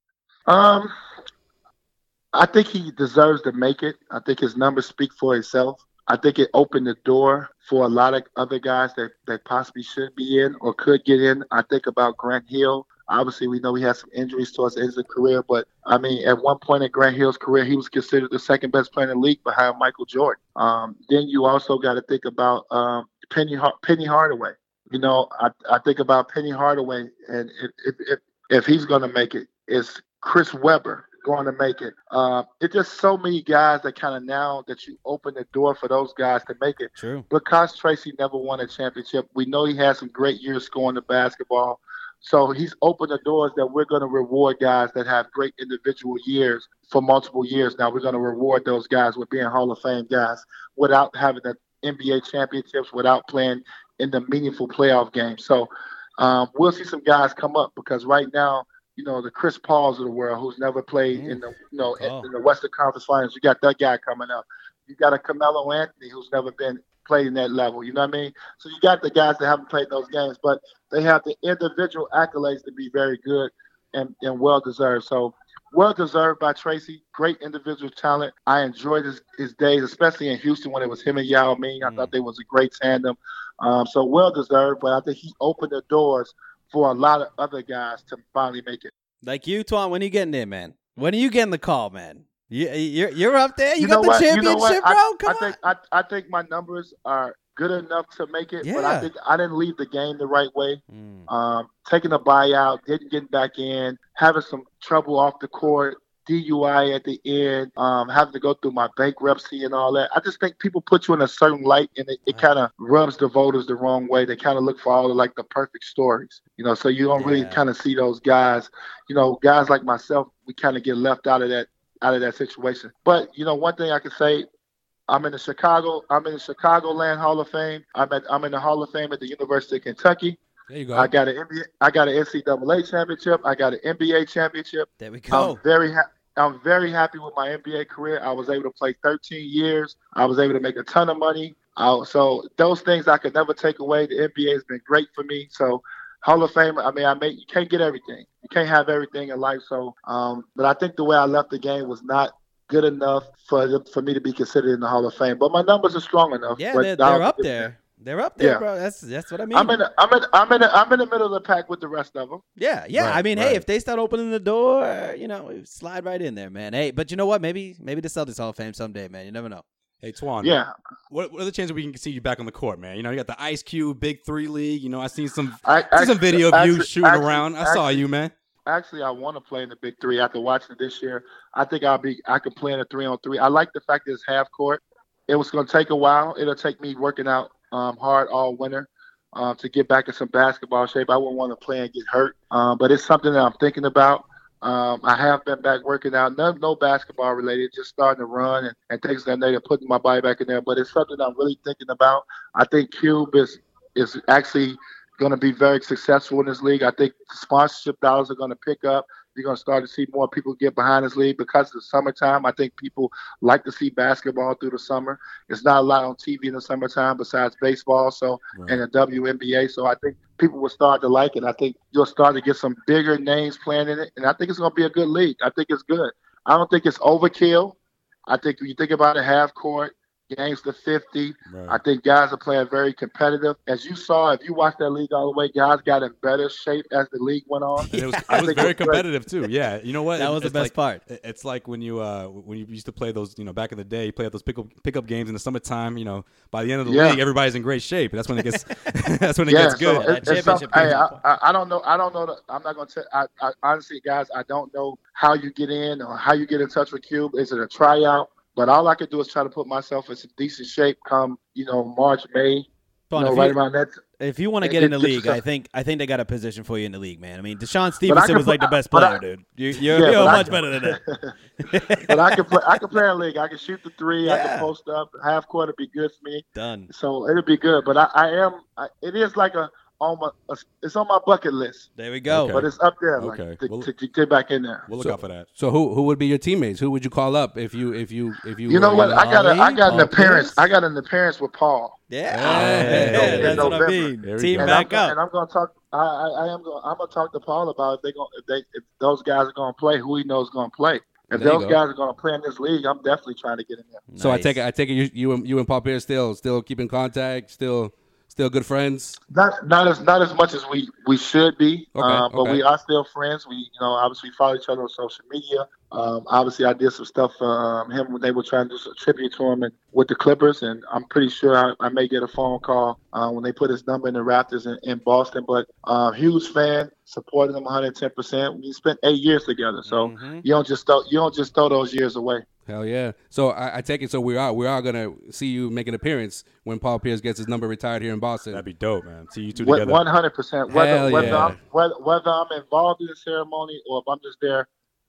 I think he deserves to make it. I think his numbers speak for itself. I think it opened the door for a lot of other guys that possibly should be in or could get in. I think about Grant Hill. Obviously, we know he had some injuries towards the end of his career, but I mean, at one point in Grant Hill's career, he was considered the second best player in the league behind Michael Jordan. Then you also got to think about Penny Hardaway. I think about Penny Hardaway, and if he's going to make it, it's Chris Webber. going to make it. It's just so many guys that kind of now that you open the door for those guys to make it. True. Because Tracy never won a championship, we know he had some great years scoring the basketball. So he's opened the doors that we're going to reward guys that have great individual years for multiple years. Now we're going to reward those guys with being Hall of Fame guys without having the NBA championships, without playing in the meaningful playoff games. So we'll see some guys come up because right now, the Chris Pauls of the world who's never played in the, in the Western Conference Finals, you got that guy coming up. You got a Carmelo Anthony who's never played in that level. You know what I mean? So you got the guys that haven't played those games, but they have the individual accolades to be very good and well-deserved. So well-deserved by Tracy. Great individual talent. I enjoyed his days, especially in Houston when it was him and Yao Ming. I thought they was a great tandem. So well-deserved, but I think he opened the doors for a lot of other guys to finally make it. Like you, Twan, when are you getting in, man? When are you getting the call, man? You're up there. You know got the what? championship, bro. Come on. I think my numbers are good enough to make it, but I think I didn't leave the game the right way. Taking a buyout, didn't get back in, having some trouble off the court, DUI at the end, having to go through my bankruptcy and all that. I just think people put you in a certain light, and it kind of rubs the voters the wrong way. They kind of look for all the perfect stories, so you don't really kind of see those guys. Guys like myself, we kind of get left out of that situation. But one thing I can say, I'm in the Chicagoland Hall of Fame. I'm in the Hall of Fame at the University of Kentucky. There you go. I got an NCAA championship. I got an NBA championship. There we go. I'm very happy with my NBA career. I was able to play 13 years. I was able to make a ton of money. So those things I could never take away. The NBA has been great for me. So Hall of Fame, you can't get everything. You can't have everything in life. So, but I think the way I left the game was not good enough for me to be considered in the Hall of Fame. But my numbers are strong enough. Yeah, they're up there. They're up there, bro. That's what I mean. I'm in the middle of the pack with the rest of them. Yeah. Right, hey, if they start opening the door, slide right in there, man. Hey, but you know what? Maybe the Celtics Hall of Fame someday, man. You never know. Hey, Twan. Yeah. What are the chances we can see you back on the court, man? You got the Ice Cube Big 3 League. I seen some video of you shooting around. I saw you, man. Actually, I want to play in the Big 3 after watching it this year. I think I could play in a 3-on-3. I like the fact that it's half court. It was going to take a while. It'll take me working out hard all winter to get back in some basketball shape. I wouldn't want to play and get hurt, but it's something that I'm thinking about. I have been back working out, no basketball related, just starting to run and things like that, putting my body back in there. But it's something I'm really thinking about. I think Cube is actually going to be very successful in this league. I think sponsorship dollars are going to pick up. You're going to start to see more people get behind this league because of the summertime. I think people like to see basketball through the summer. It's not a lot on TV in the summertime besides baseball, and the WNBA. So I think people will start to like it. I think you'll start to get some bigger names playing in it, and I think it's going to be a good league. I think it's good. I don't think it's overkill. I think when you think about it, half court, games to 50. Right. I think guys are playing very competitive. As you saw, if you watched that league all the way, guys got in better shape as the league went on. And it was very competitive too. Yeah, you know what? That was the best part. It's like when you used to play those, back in the day, you play at those pickup games in the summertime. By the end of the league, everybody's in great shape. That's when it gets gets good. I don't know. I'm not going to. I honestly, guys, I don't know how you get in or how you get in touch with Cube. Is it a tryout? But all I can do is try to put myself in some decent shape come, March, May. Right around that. If you want to get in the league, I think they got a position for you in the league, man. Deshaun Stevenson was like the best player, dude. You're much better than that. But I can play in the league. I can shoot the three. I can post up. Half court would be good for me. Done. So it'll be good. But it is like it's on my bucket list. There we go. Okay. But it's up there, to get back in there. We'll look out for that. So who would be your teammates? Who would you call up if you? You know what? I got an appearance. I got an appearance with Paul. Yeah, that's what I mean. Team back up. And I'm gonna talk. I'm gonna talk to Paul about if those guys are gonna play. Who he knows is gonna play. If those guys are going to play in this league, I'm definitely trying to get in there. So nice. I take it you and Paul Pierce still keep in contact, still Still good friends? Not as much as we should be, but okay. we are still friends. We obviously follow each other on social media. Obviously, I did some stuff for him when they were trying to do some tribute to him and with the Clippers, and I'm pretty sure I may get a phone call when they put his number in the Raptors in Boston. But huge fan, supported him 110%. We spent 8 years together, so you don't just throw those years away. Hell yeah! So I take it. So we are gonna see you make an appearance when Paul Pierce gets his number retired here in Boston. That'd be dope, man. See you two together. 100%. Hell Whether I'm involved in the ceremony or if I'm just there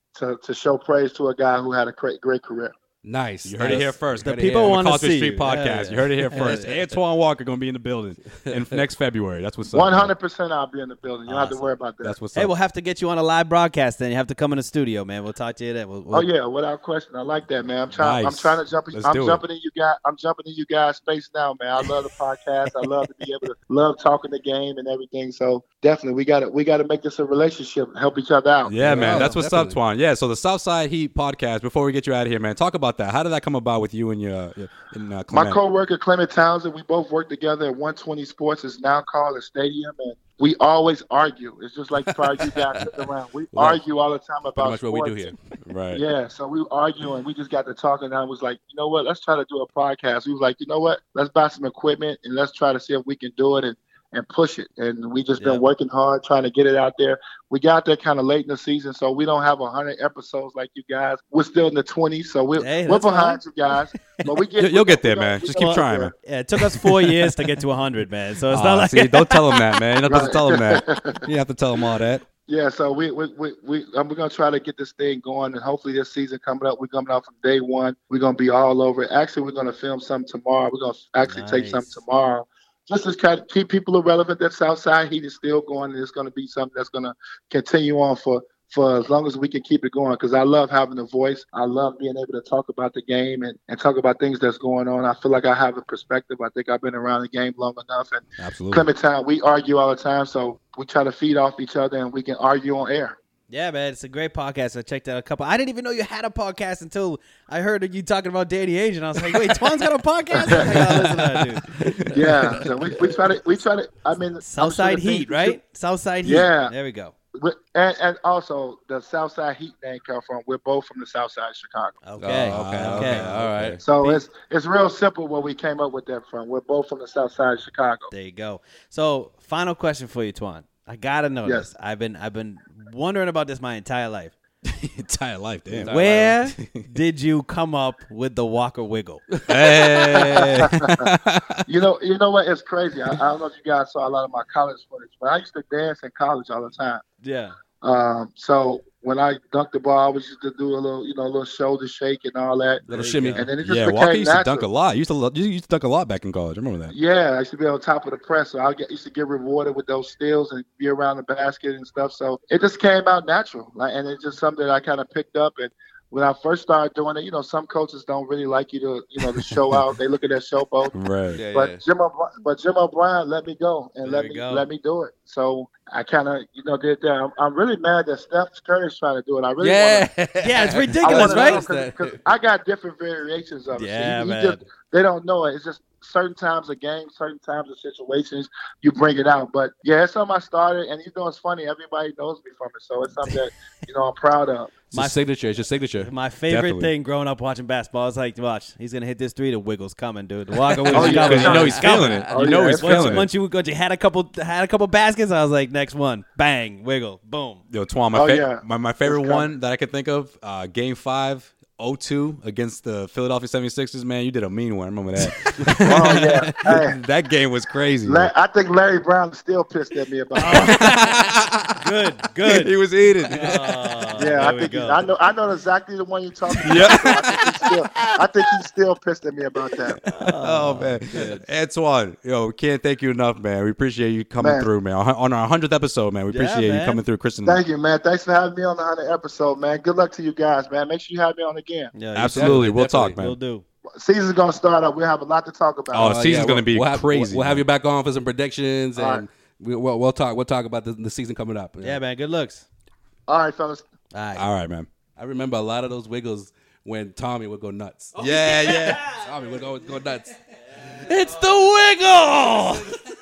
to show praise to a guy who had a great career. Nice. You heard it here first. The people want to see Street you. Podcast. Yeah. You heard it here first. Antoine Walker going to be in the building in next February. That's what's up. 100% I'll be in the building. You don't have to worry about that. That's what's Hey, up. we'll have to get you on a live broadcast. Then you have to come in the studio, man. We'll talk to you then. Oh yeah, without question. I like that, man. I'm trying to jump. Let's I'm do it. jumping in you guys. I'm jumping in you guys' space now, man. I love the podcast. I love to be able to love talking the game and everything. So definitely, we got to make this a relationship, help each other out. Yeah, man. That's what's up, definitely. Twan. Yeah, so the Southside Heat podcast, before we get you out of here, man, talk about that. How did that come about with you and your Clement? My co-worker Clement Townsend, we both work together at 120 Sports. It's now called a stadium, and we always argue. It's just like probably you guys sitting around. We argue all the time about Pretty much sports. what we do here. Right. Yeah, so we argue and we just got to talking, and I was like, you know what? Let's try to do a podcast. We was like, you know what? Let's buy some equipment and let's try to see if we can do it and push it. And we just been working hard trying to get it out there. We got there kind of late in the season, so we don't have 100 episodes like you guys. We're still in the 20s, so we're behind you guys. But You'll get there, man. Just keep trying, man. Yeah, it took us 4 years to get to 100, man. So it's not like see, don't tell him that, man. You're not supposed to tell him that. You have to tell him all that. Yeah, so we're gonna try to get this thing going, and hopefully this season coming up, we're coming out from day one. We're gonna be all over it. Actually, we're gonna film something tomorrow. We're gonna actually take something tomorrow, just to kind of keep people relevant. That Southside Heat is still going, and it's gonna be something that's gonna continue on for as long as we can keep it going, because I love having a voice. I love being able to talk about the game and talk about things that's going on. I feel like I have a perspective. I think I've been around the game long enough. And Absolutely. Clementine, we argue all the time, so we try to feed off each other and we can argue on air. Yeah, man, it's a great podcast. I checked out a couple. I didn't even know you had a podcast until I heard you talking about Danny Ainge, and I was like, "Wait, Twan's got a podcast?" I gotta listen to that, dude. Yeah, so we try to. I mean, Southside Heat, right? Southside Heat. Yeah, there we go. And also the Southside Heat name come from. We're both from the Southside of Chicago. Okay. All right. So it's real simple where we came up with that from. We're both from the Southside of Chicago. There you go. So, final question for you, Twan. I gotta know this. I've been wondering about this my entire life. Entire life, damn. Where did you come up with the Walker Wiggle? Hey. You know what? It's crazy. I don't know if you guys saw a lot of my college footage, but I used to dance in college all the time. Yeah. So when I dunked the ball, I was used to do a little shoulder shake and all that. Little shimmy. And then it just Yeah, became Walker used natural. to dunk a lot. You used to dunk a lot back in college. I remember that. Yeah, I used to be on top of the press, so I used to get rewarded with those steals and be around the basket and stuff. So it just came out natural, and it's just something that I kind of picked up. And when I first started doing it, some coaches don't really like you to, to show out. They look at that showboat. Right. Yeah, But Jim O'Brien let me go and let me do it. So I kind of did that. I'm really mad that Steph Curry's trying to do it. I really want to. Yeah, it's ridiculous, right? Because I got different variations of it. Yeah, So man. they don't know it. It's just certain times of games, certain times of situations, you bring it out. But yeah, it's something I started, and it's funny. Everybody knows me from it, so it's something that I'm proud of. It's your signature. It's your signature. My favorite Definitely. thing growing up watching basketball is like, watch, he's gonna hit this three. The Wiggle's coming, dude. The Walker Wiggle's Oh, yeah. coming. Because you know he's feeling it. Oh, You know yeah. he's feeling it. Once you had a couple baskets, I was like, next one, bang, Wiggle, boom. Yo, Twan, my favorite one that I could think of, Game 5, 0-2 against the Philadelphia 76ers, man. You did a mean one. I remember that. Oh yeah, hey, That game was crazy. man. I think Larry Brown is still pissed at me about it. Good. He was eating. Yeah, I think go. I know exactly the one you're talking about. Yeah. So I think he's still pissed at me about that. Oh, man. Antoine, we can't thank you enough, man. We appreciate you coming through, man. On our 100th episode, man. We appreciate you man. coming through, Kristen. Thank you, man. Thanks for having me on the 100th episode, man. Good luck to you guys, man. Make sure you have me on again. Yeah, Absolutely. We'll talk, man. We'll do. Season's gonna start up. We have a lot to talk about. Oh, season's going to be crazy. We'll have you back on for some predictions, All and we'll talk. We'll talk about the season coming up. Yeah, man. Good looks. All right, fellas. All right. All right, man. I remember a lot of those Wiggles when Tommy would go nuts. Yeah. Tommy would go nuts. It's the Wiggle.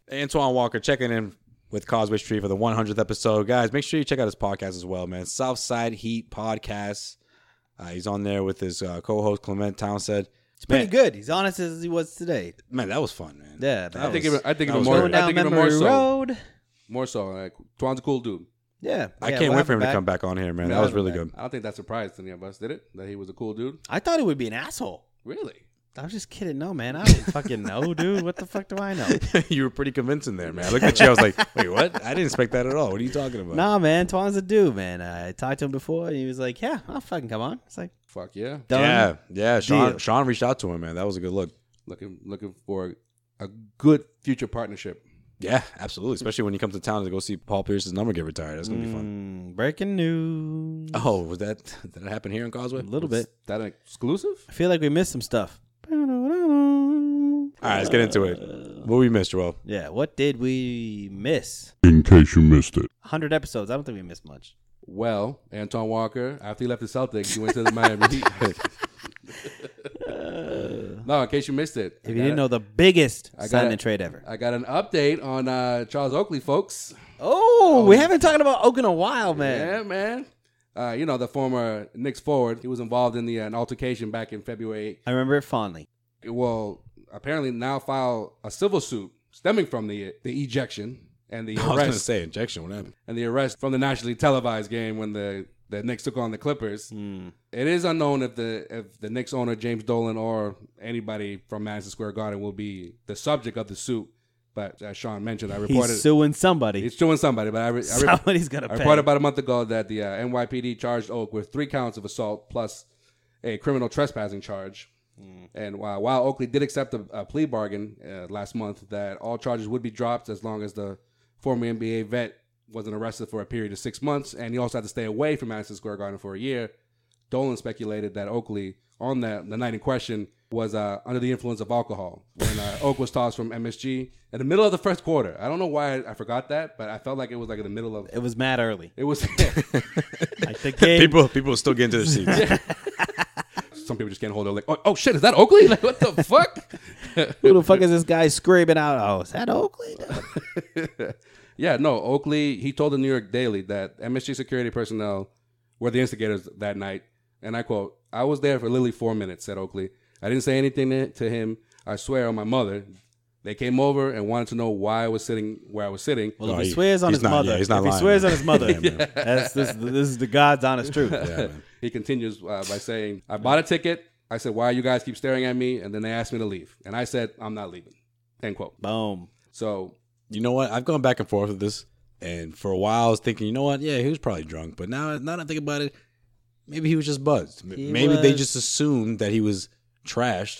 Antoine Walker checking in with Causeway Street for the 100th episode. Guys, make sure you check out his podcast as well, man. Southside Heat Podcast. He's on there with his co-host Clement Townsend. It's pretty good. He's honest as he was today. Man, that was fun, man. Yeah, I think even going more. down I think even memory more so. road. More so. Like Twan's a cool dude. Yeah, I can't wait for him to come back on here, man. That was really good. I don't think that surprised any of us, did it? That he was a cool dude. I thought he would be an asshole. Really? I was just kidding. No, man. I don't fucking know, dude. What the fuck do I know? You were pretty convincing there, man. I looked at you. I was like, wait, what? I didn't expect that at all. What are you talking about? Nah, man. Twan's a dude, man. I talked to him before, and he was like, yeah, I'll fucking come on. It's like, fuck yeah. Done. Yeah. Sean reached out to him, man. That was a good look. Looking for a good future partnership. Yeah, absolutely. Especially when you come to town to go see Paul Pierce's number get retired. That's going to be fun. Breaking news. Oh, did that happen here in Causeway? A little bit. That an exclusive? I feel like we missed some stuff. All right, let's get into it. What we missed, Joel? Yeah, what did we miss? In case you missed it. 100 episodes. I don't think we missed much. Well, Antoine Walker, after he left the Celtics, he went to the Miami Heat. No, in case you missed it. If you didn't know, the biggest sign trade ever. I got an update on Charles Oakley, folks. Oh, we haven't talked about Oak in a while, man. Yeah, man. The former Knicks forward, he was involved in an altercation back in February. I remember it fondly. Well, apparently now filed a civil suit stemming from the ejection and the I was going to arrest. say injection. What happened? And the arrest from the nationally televised game when the Knicks took on the Clippers. It is unknown if the Knicks owner, James Dolan, or anybody from Madison Square Garden will be the subject of the suit. But as Sean mentioned, I reported... He's suing somebody. He's suing somebody, but somebody's going to pay. I reported about a month ago that the NYPD charged Oak with 3 counts of assault plus a criminal trespassing charge. And while Oakley did accept a plea bargain last month that all charges would be dropped as long as the former NBA vet wasn't arrested for a period of 6 months, and he also had to stay away from Madison Square Garden for a year, Dolan speculated that Oakley, on the night in question, was under the influence of alcohol when Oak was tossed from MSG in the middle of the first quarter. I don't know why I forgot that, but I felt like it was like in the middle of... It was mad early. It was... like the game. People were still getting to their seats. Yeah. Some people just can't hold it. Like, oh shit, is that Oakley? Like, what the fuck? Who the fuck is this guy screaming out? Oh, is that Oakley? Yeah, no, Oakley, he told the New York Daily that MSG security personnel were the instigators that night. And I quote, "I was there for literally 4 minutes," said Oakley. "I didn't say anything to him. I swear on my mother. They came over and wanted to know why I was sitting where I was sitting." Well, if he swears on his mother, he's not lying, he swears man. on his mother, Yeah, this is the God's honest truth. Yeah, man. He continues by saying, "I bought a ticket. I said, why you guys keep staring at me? And then they asked me to leave. And I said, I'm not leaving." End quote. Boom. So, you know what? I've gone back and forth with this. And for a while, I was thinking, you know what? Yeah, he was probably drunk. But now that I think about it, maybe he was just buzzed. Maybe they just assumed that he was trashed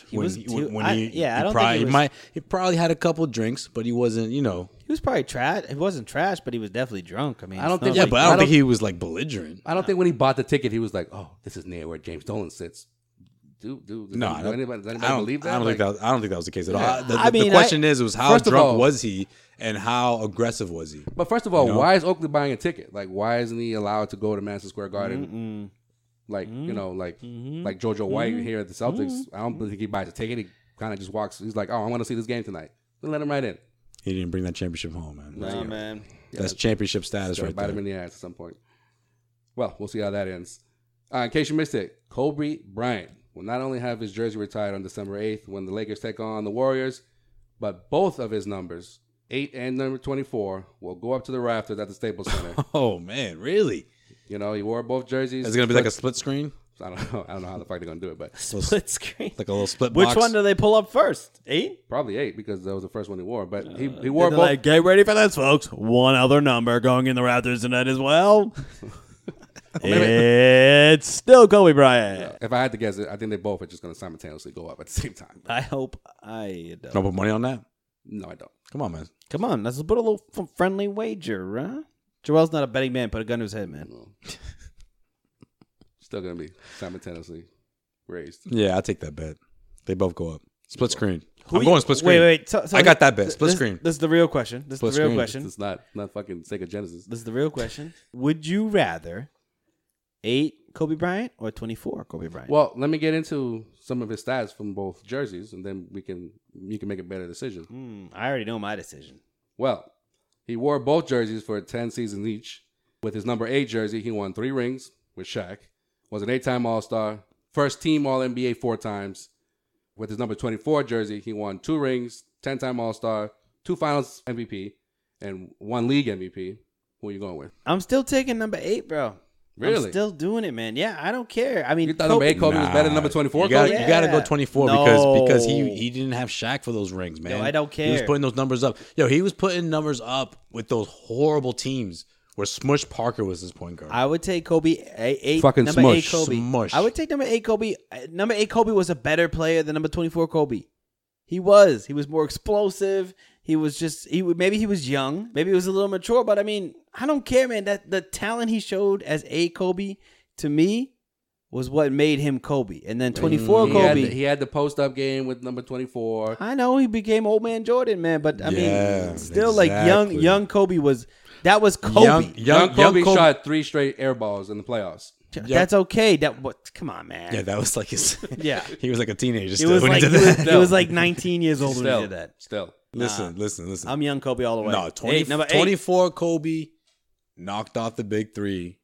he probably had a couple drinks, but he wasn't, He was probably trash. He wasn't trash, but he was definitely drunk. I mean, I don't think. but I don't think he was like belligerent. I don't think when he bought the ticket, he was like, "Oh, this is near where James Dolan sits." Does anybody believe that? I don't think that was the case at all. Yeah. The question is, it was how drunk was he and how aggressive was he? But first of all, why is Oakley buying a ticket? Like, why isn't he allowed to go to Madison Square Garden? Like, like JoJo White here at the Celtics. I don't think he buys a ticket. He kind of just walks. He's like, "Oh, I want to see this game tonight." Then let him right in. He didn't bring that championship home, man. No, man. That's championship status right there. Bite him in the ass at some point. Well, we'll see how that ends. In case you missed it, Kobe Bryant will not only have his jersey retired on December 8th when the Lakers take on the Warriors, but both of his numbers, 8 and number 24, will go up to the rafters at the Staples Center. Oh, man, really? He wore both jerseys. Is it going to be like a split screen? I don't know how the fuck they're going to do it, but... Split screen? Like a little split box? Which one do they pull up first? 8? Probably 8, because that was the first one he wore, but he wore both... Like, get ready for this, folks. One other number going in the rafters tonight as well. It's still Kobe Bryant. If I had to guess it, I think they both are just going to simultaneously go up at the same time. I hope I don't. Don't put money on that? No, I don't. Come on, man. Come on, let's put a little friendly wager, huh? Joel's not a betting man. Put a gun to his head, man. No. Still going to be simultaneously raised. Yeah, I'll take that bet. They both go up. Split screen. I'm going split screen. Wait. So I got that bet. Split screen. This is the real question. This is the real question. It's not fucking Sega Genesis. This is the real question. Would you rather 8 Kobe Bryant or 24 Kobe Bryant? Well, let me get into some of his stats from both jerseys, and then you can make a better decision. I already know my decision. Well, he wore both jerseys for 10 seasons each. With his number 8 jersey, he won 3 rings with Shaq, was an 8-time All-Star, first team All-NBA 4 times. With his number 24 jersey, he won 2 rings, 10-time All-Star, 2 Finals MVP, and 1 League MVP. Who are you going with? I'm still taking number 8, bro. Really? I'm still doing it, man. Yeah, I don't care. I mean, You thought number 8 Kobe was better than number 24 You gotta, Kobe? you gotta go 24 No. because he didn't have Shaq for those rings, man. Yo, I don't He was care. putting those numbers up. Yo, he was putting numbers up with those horrible teams where Smush Parker was his point guard. I would take Kobe 8. Fucking number smush. 8 Kobe. Smush. I would take number 8 Kobe. Number 8 Kobe was a better player than number 24 Kobe. He was. He was more explosive. He was just. Maybe he was young. Maybe he was a little mature. But I mean, I don't care, man. That the talent he showed as 8 Kobe to me was what made him Kobe. And then 24 Kobe. He had the post-up game with number 24. I know he became old man Jordan, man. But I Yeah, mean, still exactly. like young Kobe was. That was Kobe. Young Kobe shot 3 straight air balls in the playoffs. That's okay. Come on, man. Yeah, that was like his. Yeah. He was like a teenager. It Still was when like he did that. he was like 19 years old when he did that. Still. Listen. I'm young Kobe all the way. No, 20, Number 8. 24 Kobe knocked off the big 3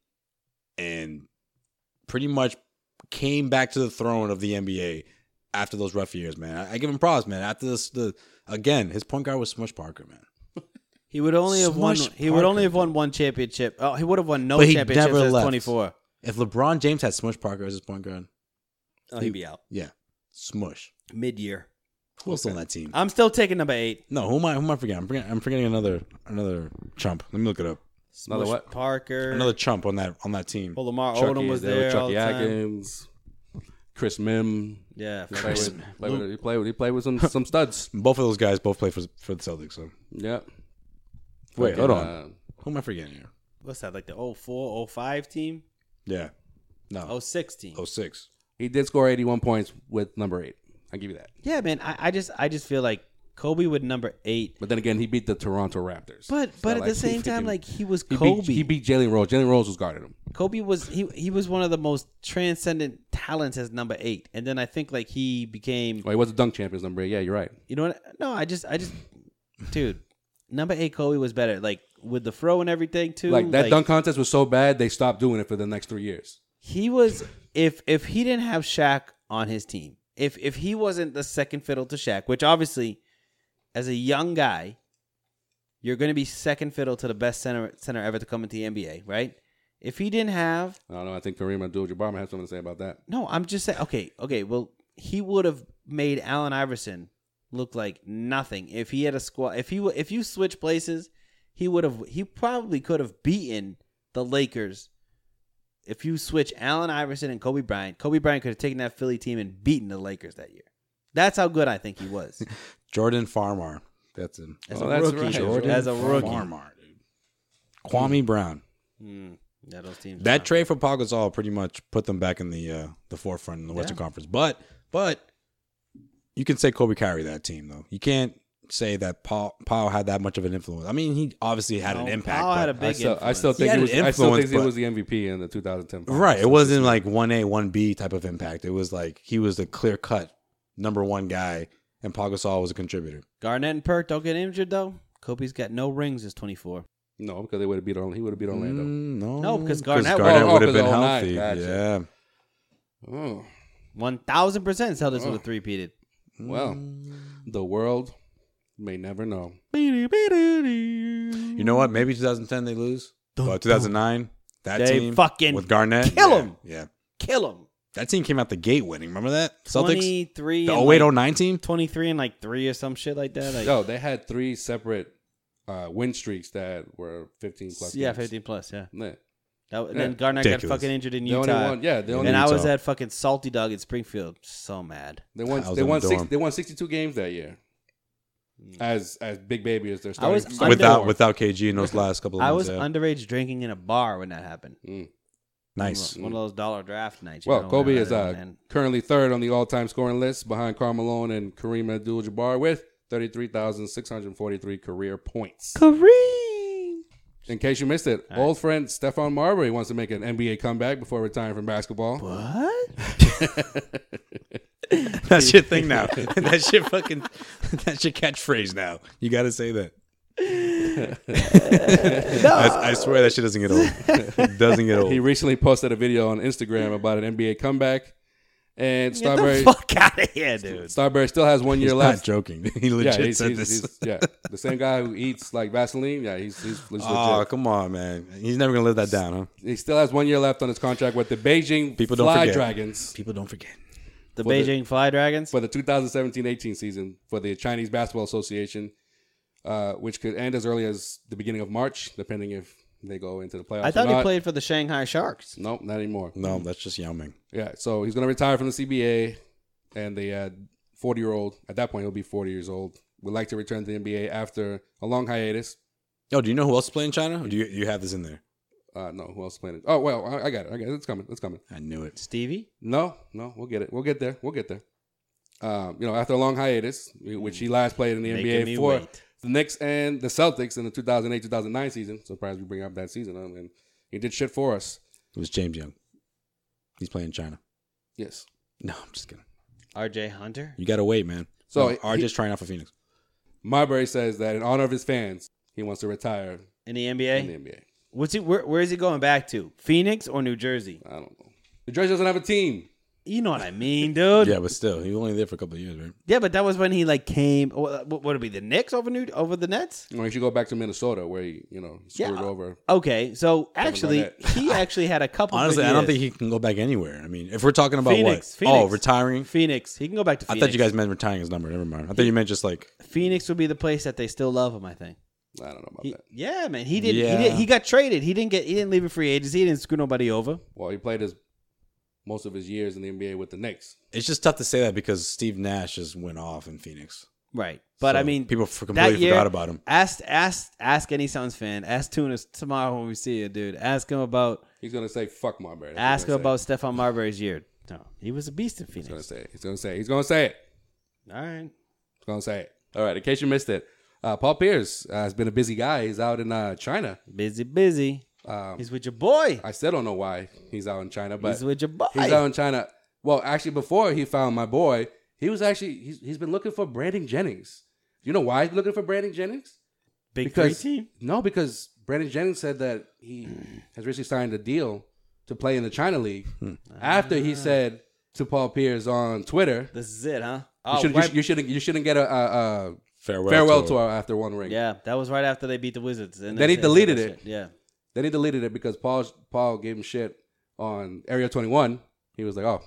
and pretty much came back to the throne of the NBA after those rough years, man. I give him props, man. After this, again, his point guard was Smush Parker, man. He would only have won. Smush He would only Parker, have won one championship. Oh, he would have won no But he championships never as left. 24. If LeBron James had Smush Parker as his point guard, Oh, he'd be out yeah, Smush. mid-year. Who else on that team? I'm still taking number 8. No, who am I forgetting? I'm forgetting another chump. Let me look it up. Another Smush what? Parker. Another chump on that team. Oh, Lamar Chucky, Odom was there there. all Chucky the time. Atkins, Chris Mim. Yeah, He played with some studs. Both of those guys both play for the Celtics. So Yeah. wait, Fucking, hold on. Who am I forgetting here? what's that? Like the 04, 05 team? Yeah, no, 06 team. 06. He did score 81 points with number 8. I'll give you that. Yeah, man. I just feel like Kobe with number 8. But then again, he beat the Toronto Raptors. But So, at the same time, like he was he Kobe. He beat Jalen Rose. Jalen Rose was guarding him. Kobe was he was one of the most transcendent talents as number 8, and then I think like he became. Well, he was the dunk champions number 8. Yeah, you're right. You know what? No, I just, dude, number 8 Kobe was better. Like with the throw and everything too. Like that dunk contest was so bad they stopped doing it for the next 3 years. He was if he didn't have Shaq on his team, if he wasn't the second fiddle to Shaq, which obviously, as a young guy, you're going to be second fiddle to the best center ever to come into the NBA, right? If he didn't have, I don't know. I think Kareem Abdul-Jabbar has something to say about that. no, I'm just saying. Okay. Well, he would have made Allen Iverson look like nothing if he had a squad. If you switch places, he probably could have beaten the Lakers. If you switch Allen Iverson and Kobe Bryant could have taken that Philly team and beaten the Lakers that year. That's how good I think he was. Jordan Farmar. That's him. As Oh, a that's rookie. right. Jordan As a rookie. Farmar, dude. Kwame Brown. Yeah, those teams. That trade for Pau Gasol pretty much put them back in the forefront in the Western Conference. But you can say Kobe carried that team though. You can't say that Pau had that much of an influence. I mean, he obviously had an impact. Powell had a but- big influence. I still He think had he was. an I still think influence, he but- was the MVP in the 2010. finals. Right. It wasn't like 1A, 1B type of impact. It was like he was the clear cut number 1 guy, and Pau Gasol was a contributor. Garnett and Perk don't get injured though. Kobe's got no rings as 24. No, because they would have beat. He would have beat Orlando. No, because Garnett would have been 'cause of 09, healthy. gotcha. Yeah. Oh 1000% Celtics would have three-peated. well, the world may never know. You know what? Maybe 2010 they lose. But 2009, that They team fucking with Garnett, kill yeah, 'em. Yeah, Kill him. that team came out the gate winning. Remember that Celtics, 23 the and 08-09 team. 23 and like 3 or some shit like that. Like, Yo, they had 3 separate win streaks that were 15 plus. yeah, games. 15 plus. Yeah. Yeah. Then Garnett got Ridiculous. fucking injured in They only Utah. won. Yeah, they only. And I was Utah. at fucking Salty Dog in Springfield. So mad. They won. I was They in won the dorm. They won 62 games that year. As Big Baby as their I starting. was starting Without four. without KG in those last couple of I months. was yeah. underage drinking in a bar when that happened. Nice. One of those dollar draft nights. you Well, know, Kobe whatever is that is, man. currently 3rd on the all-time scoring list behind Karl Malone and Kareem Abdul-Jabbar with 33,643 career points. Kareem. In case you missed it, old friend Stephon Marbury wants to make an NBA comeback before retiring from basketball. What? That's your thing now. That's your catchphrase now. You got to say that. I swear that shit doesn't get old. It doesn't get old. He recently posted a video on Instagram about an NBA comeback, and Get the Starbury fuck out of here, dude. Starbury still has 1 year He's left. not joking. He legit said this. The same guy who eats like Vaseline. Yeah, he's legit. Oh, come on, man. He's never going to live that down, huh? He still has 1 year left on his contract with the Beijing People don't Fly forget. Dragons People don't forget. The For the- Beijing Fly Dragons. for the 2017-18 season for the Chinese Basketball Association, which could end as early as the beginning of March, depending if they go into the playoffs. I thought or he not. played for the Shanghai Sharks. Nope, not anymore. No, that's just Yao Ming. Yeah, so he's going to retire from the CBA, and the 40-year-old, at that point he'll be 40 years old, would like to return to the NBA after a long hiatus. Oh, do you know who else is playing China? Or do you have this in there? No, who else is playing it? Oh, well, I got it. It's coming. I knew it. Stevie? No, we'll get it. We'll get there. After a long hiatus, which he last played in the Making NBA me for wait. the Knicks and the Celtics in the 2008-2009 season. Surprised we bring up that season. And he did shit for us. It was James Young. He's playing China. Yes. No, I'm just kidding. RJ Hunter? You got to wait, man. So So RJ's trying out for Phoenix. Marbury says that in honor of his fans, he wants to retire In the NBA? in the NBA. What's he? Where is he going back to? Phoenix or New Jersey? I don't know. New Jersey doesn't have a team. You know what I mean, dude. Yeah, but still, he was only there for a couple of years, right? Yeah, but that was when he like came. What would it be? The Knicks over the Nets? Or he should go back to Minnesota where he, screwed over. Okay, so actually, Garnett. he actually had a couple. Honestly, good I don't years. think he can go back anywhere. I mean, if we're talking about Phoenix, what? Oh, Phoenix. retiring? Phoenix. He can go back to I Phoenix. thought you guys meant retiring his number. Never mind. I thought you meant just like... Phoenix would be the place that they still love him. I think. I don't know about that. Yeah, man. He did. Yeah. He got traded. He didn't leave a free agency. He didn't screw nobody over. Well, he played most of his years in the NBA with the Knicks. It's just tough to say that because Steve Nash just went off in Phoenix. Right. But So I mean, people that completely year, forgot about him. Ask any Suns fan. Ask Tunis tomorrow when we see you, dude. Ask him about. He's going to say, fuck Marbury. That's what Ask he's him gonna about Stephon Marbury's year. No, he was a beast in say. He's Phoenix. going to say it. He's going to say it. All right. He's going to say it. All right. In case you missed it, Paul Pierce has been a busy guy. He's out in China. Busy. He's with your boy. I still don't know why he's out in China, but He's with your boy. he's out in China. Well, actually, before he found my boy, he was actually he's been looking for Brandon Jennings. Do you know why he's looking for Brandon Jennings? Big Three team. No, because Brandon Jennings said that he has recently signed a deal to play in the China League. After he said to Paul Pierce on Twitter, This is it, huh? you shouldn't get a Farewell tour after one ring. Yeah, that was right after they beat the Wizards. And Then he deleted it. Shit. Yeah. Then he deleted it because Paul gave him shit on Area 21. He was like, oh,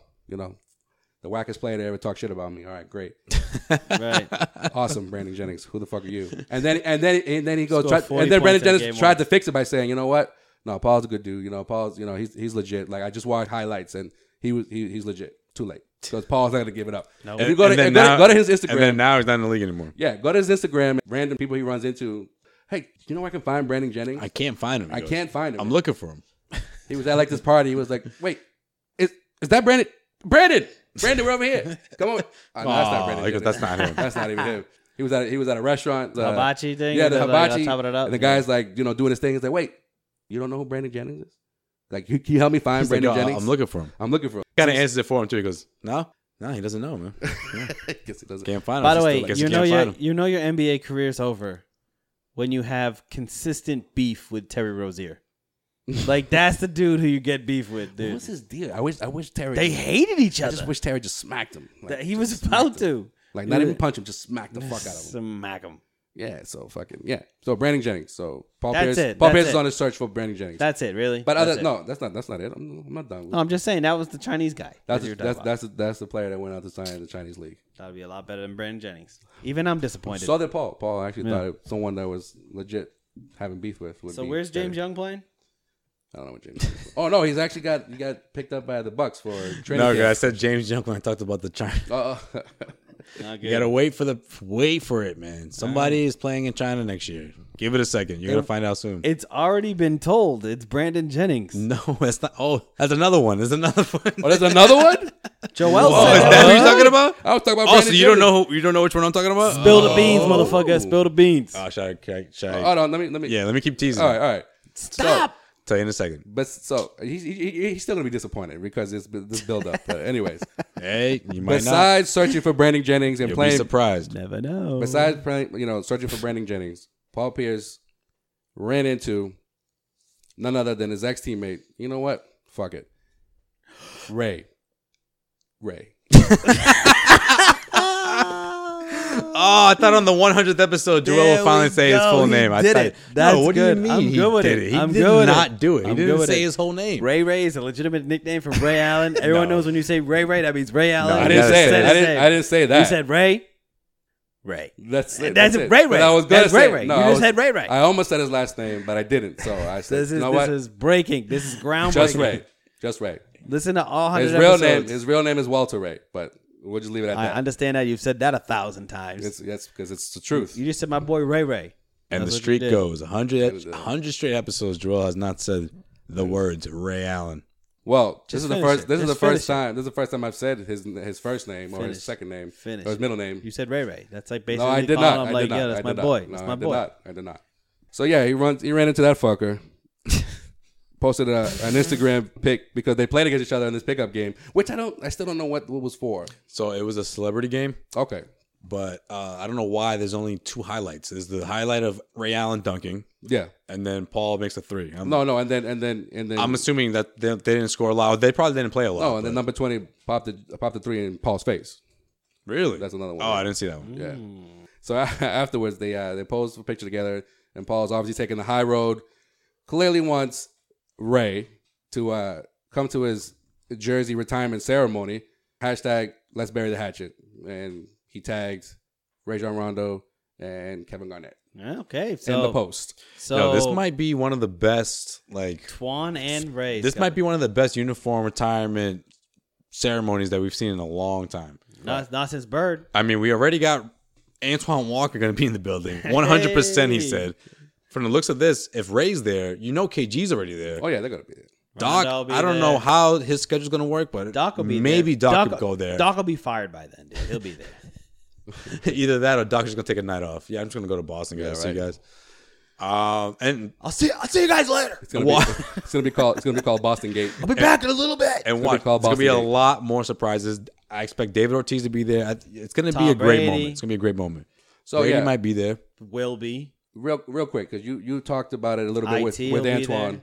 the wackest player that ever talked shit about me. All right, great. Right. Awesome, Brandon Jennings. Who the fuck are you? And then he goes, Scored 40 and then Brandon points in game Jennings tried one. to fix it by saying, you know what? No, Paul's a good dude. Paul's, he's legit. Like I just watched highlights and he's legit. Too late because Paul's not gonna give it up. No. If you go to his Instagram, And then now he's not in the league anymore. yeah, go to his Instagram. Random people he runs into. Hey, you know where I can find Brandon Jennings? I can't find him. he I goes. can't find him. I'm looking for him. He was at like this party. He was like, "Wait, is that Brandon? Brandon, we're over here. Come on." Oh, no, that's not Brandon. he goes, Jennings. "That's not him." That's not even him. He was at a restaurant. Hibachi thing? Yeah, the They're like, hibachi. on top of it up? And the guy's like, doing his thing. He's like, "Wait, you don't know who Brandon Jennings is? Like, can you help me find He's like, Brandon "Yo, Jennings? I'm looking for him. I'm looking for him." Kind of answers it for him too. He goes, no, he doesn't know, man. Guess he doesn't. Can't find him. By the Just way, guess you you know can't find him. your NBA career's over when you have consistent beef with Terry Rozier. Like that's the dude who you get beef with, What dude. was his deal? I wish Terry. They hated each I other. just wish Terry just smacked him. Like, That he was just about smacked him. to. Like, not even punch him, just smack the fuck out of him. Smack him. Yeah, so fucking yeah. So Brandon Jennings. So Paul That's Pierce. it, Paul that's Pierce it. is on his search for Brandon Jennings. That's it, really. But That's it. no, that's not it. I'm not done. No, I'm just saying that was the Chinese guy. That's that you were talking about. that's the player that went out to sign in the Chinese league. That would be a lot better than Brandon Jennings. Even I'm disappointed. So did Paul. Paul actually Yeah. thought it was someone that was legit having beef with. Would So be where's James Terry. Young playing? I don't know what James. Young is. Oh no, he got picked up by the Bucks for training. No, camp. I said James Young when I talked about the China. Not You gotta wait for it, man. Somebody is playing in China next year. Give it a second. You're gonna find out soon. It's already been told. It's Brandon Jennings. No, that's not. Oh, that's another one. There's another one. Oh, there's another one. Joel Oh, said is that who you're talking about? I was talking about. Oh, Brandon so you don't Jennings. know? You don't know which one I'm talking about? Spill the beans, motherfucker. Spill the beans. Oh, should I? Hold on, let me. Yeah, let me keep teasing. All right. Stop. Tell you in a second. But so he's still gonna be disappointed because it's this build up. But anyways, Hey, you might besides searching for Brandon Jennings and not. You'll be playing, surprised. Never know. besides searching for Brandon Jennings, Paul Pierce ran into none other than his ex-teammate. You know what? Fuck it. Ray. Oh, I thought on the 100th episode, Joel There will finally we say his go. full He name. I did thought, it. That's what good. do you mean I'm he good with did it. it? He I'm did good with not it. do it. He I'm good didn't with say it. his whole name. Ray Ray is a legitimate nickname from Ray Allen. Everyone No. knows when you say Ray Ray, that means Ray Allen. I didn't say Said that. his name. I didn't say that. You said Ray. That's it. That's it. Ray But Ray. I was gonna That's say Ray Ray. No, You I just was- said Ray Ray. I almost said his last name, but I didn't. So I said, This you is know this what? is breaking. This is groundbreaking. Just Ray. Listen to all 100 His real episodes. name. His real name is Walter Ray, but we'll just leave it at I that. understand that you've said that 1,000 times. It's because it's the truth. You just said my boy Ray Ray. And That's the what streak you did. goes 100 straight episodes. Joel has not said the words Ray Allen. Well, Just this is the finish first. it. This is Just the first finish it. time. This is the first time I've said his first name or Finish. his second name Finish. or his middle name. You said Ray Ray. That's like No, basically I did calling not. him I like, did not. yeah, that's I my did boy. not. That's No, my I did boy. not. I did not. So yeah, he ran into that fucker. Posted an Instagram pic because they played against each other in this pickup game, which I still don't know what was for. So it was a celebrity game, Okay. but I don't know why there's only 2 highlights. There's the highlight of Ray Allen dunking, Yeah. and then Paul makes a 3. No, and then I'm assuming that they didn't score a lot. They probably didn't play a lot. no, and then but- number 20 popped the 3 in Paul's face. really? That's another one. Oh, I didn't see that one. Yeah. So afterwards, they posed a picture together, and Paul's obviously taking the high road. Clearly wants Ray to come to his jersey retirement ceremony. Hashtag Let's Bury the Hatchet, and he tagged Rajon Rondo and Kevin Garnett Okay, so in the post. So Yo, this might be one of the best. Like Twan and Ray. this might be one of the best uniform retirement ceremonies that we've seen in a long time. not since Bird. I mean, we already got Antoine Walker going to be in the building. 100%, he Hey. said. From the looks of this, if Ray's there, you know KG's already there. Oh yeah, they're gonna be there. Doc, Rondo will be I don't there. know how his schedule's going to work, but Doc will be maybe there. Doc could go there. Doc will be fired by then, dude. He'll be there. Either that or Doc's just going to take a night off. Yeah, I'm just going to go to Boston, guys. Yeah, See you right. guys. And I'll see you guys later. It's gonna be called Boston Gate. I'll be back in a little bit. And gonna watch, be called there's going to be a Boston Gate. lot more surprises. I expect David Ortiz to be there. It's going to be Tom a great Brady. moment. It's going to be a great moment. So Brady yeah, might be there. Will be. real quick because you talked about it a little bit with IT will be Antoine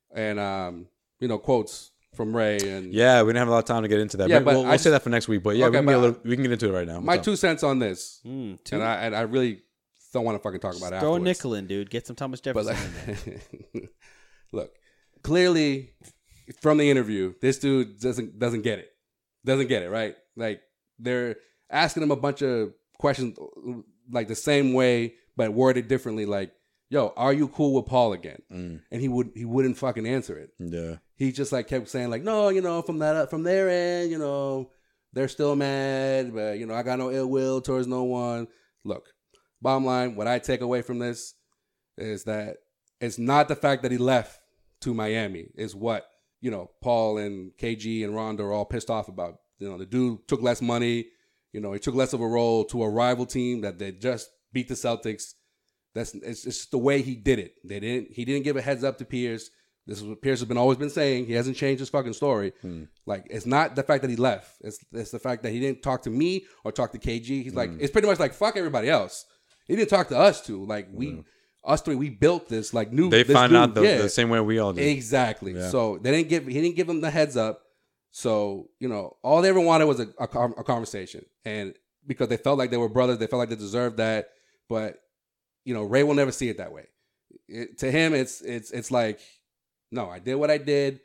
and quotes from Ray and Yeah, we didn't have a lot of time to get into that. Yeah, Maybe but we'll I say just- that for next week. But yeah, Okay, we can get into it right now. my What's up? 2 cents on this, Two. and I really don't want to fucking talk about it Throw a afterwards. nickel in, dude. Get some Thomas But Jefferson in there. like, look, clearly from the interview, this dude doesn't get it. Doesn't get it, right? Like they're asking him a bunch of questions like the same way but worded differently, like, yo, are you cool with Paul again? And he wouldn't fucking answer it. Yeah. He just like kept saying like, no, from their end, they're still mad, but I got no ill will towards no one. Look, bottom line, what I take away from this is that it's not the fact that he left to Miami. It's what Paul and KG and Rondo are all pissed off about. The dude took less money. He took less of a role to a rival team that they just beat the Celtics. It's just the way he did it. He didn't give a heads up to Pierce. This is what Pierce has always been saying. He hasn't changed his fucking story. Like, it's not the fact that he left. It's the fact that he didn't talk to me or talk to KG. He's like, it's pretty much like, fuck everybody else. He didn't talk to us two. Like, us three, we built this like new. They this found new- out the yeah. same way we all did. Exactly. Yeah. So he didn't give him the heads up. So, all they ever wanted was a conversation. And because they felt like they were brothers, they felt like they deserved that. But, Ray will never see it that way. To him, it's like, no, I did what I did.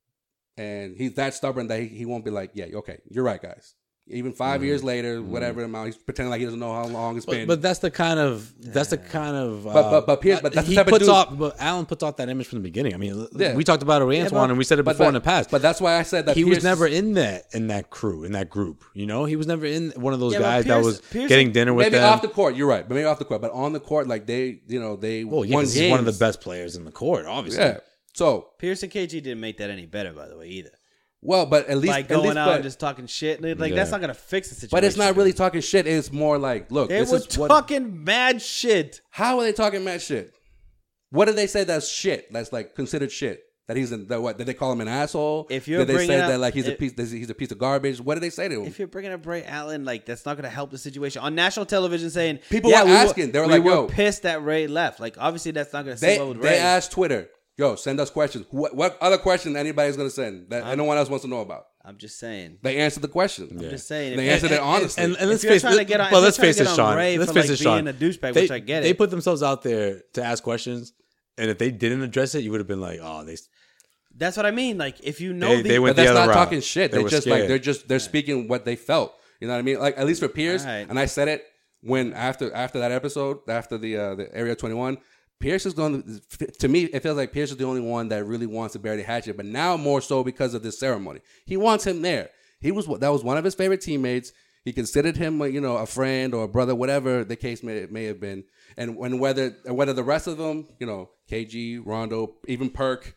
And he's that stubborn that he won't be like, yeah, okay, you're right, guys. Even 5 years later, whatever amount, he's pretending like he doesn't know how long it's been. But that's the kind of But Pierce, but that's the he type of puts dude. off. But Allen puts off that image from the beginning. I mean, Yeah. we talked about it with Antoine, and we said it before in the past. But that's why I said that he Pierce was never in that crew, in that group. He was never in one of those Yeah, but guys that Pierce- was Pierce- getting dinner with maybe them. off the court. You're right, but maybe off the court. But on the court, like they Well, yeah, won 'cause he's one of the games. best players in the court, obviously. Yeah. So Pierce and KG didn't make that any better, by the way, either. well, but at least Like at going least, out but, and just talking shit. Like, Yeah. that's not going to fix the situation. but it's not really talking shit. It's more like, look, They this were is what. talking mad shit. How are they talking mad shit? What did they say that's shit? That's like considered shit. That did they call him an asshole? If you're did they say bringing up- that like he's if- a piece of garbage? What did they say to him? If you're bringing up Ray Allen, like that's not going to help the situation on national television. Saying People yeah, were asking. They were like, "Yo." pissed that Ray left." Like obviously that's not going to sit They well with Ray. they asked Twitter, "Yo, send us questions. What other question anybody's gonna send that anyone else wants to know about?" I'm just saying. They answered the question. I'm just saying. They answered it honestly. And let's If you're face trying to get on- well, if let's you're trying face to it, get on Sean. Ray Let's for, face like, it, Sean. being a douchebag, They- which I get They it. put themselves out there to ask questions, and if they didn't address it, you would have been like, "Oh, That's what I mean. Like if you know They went But that's the other not route. talking shit. They They were just like scared. they're speaking what they felt. You know what I mean? Like at least for Pierce, All right. and I said it when after that episode, after the Area 21, Pierce is going to me. It feels like Pierce is the only one that really wants to bury the hatchet. But now more so because of this ceremony, he wants him there. That was one of his favorite teammates. He considered him, a friend or a brother, whatever the case may have been. And whether the rest of them, KG, Rondo, even Perk.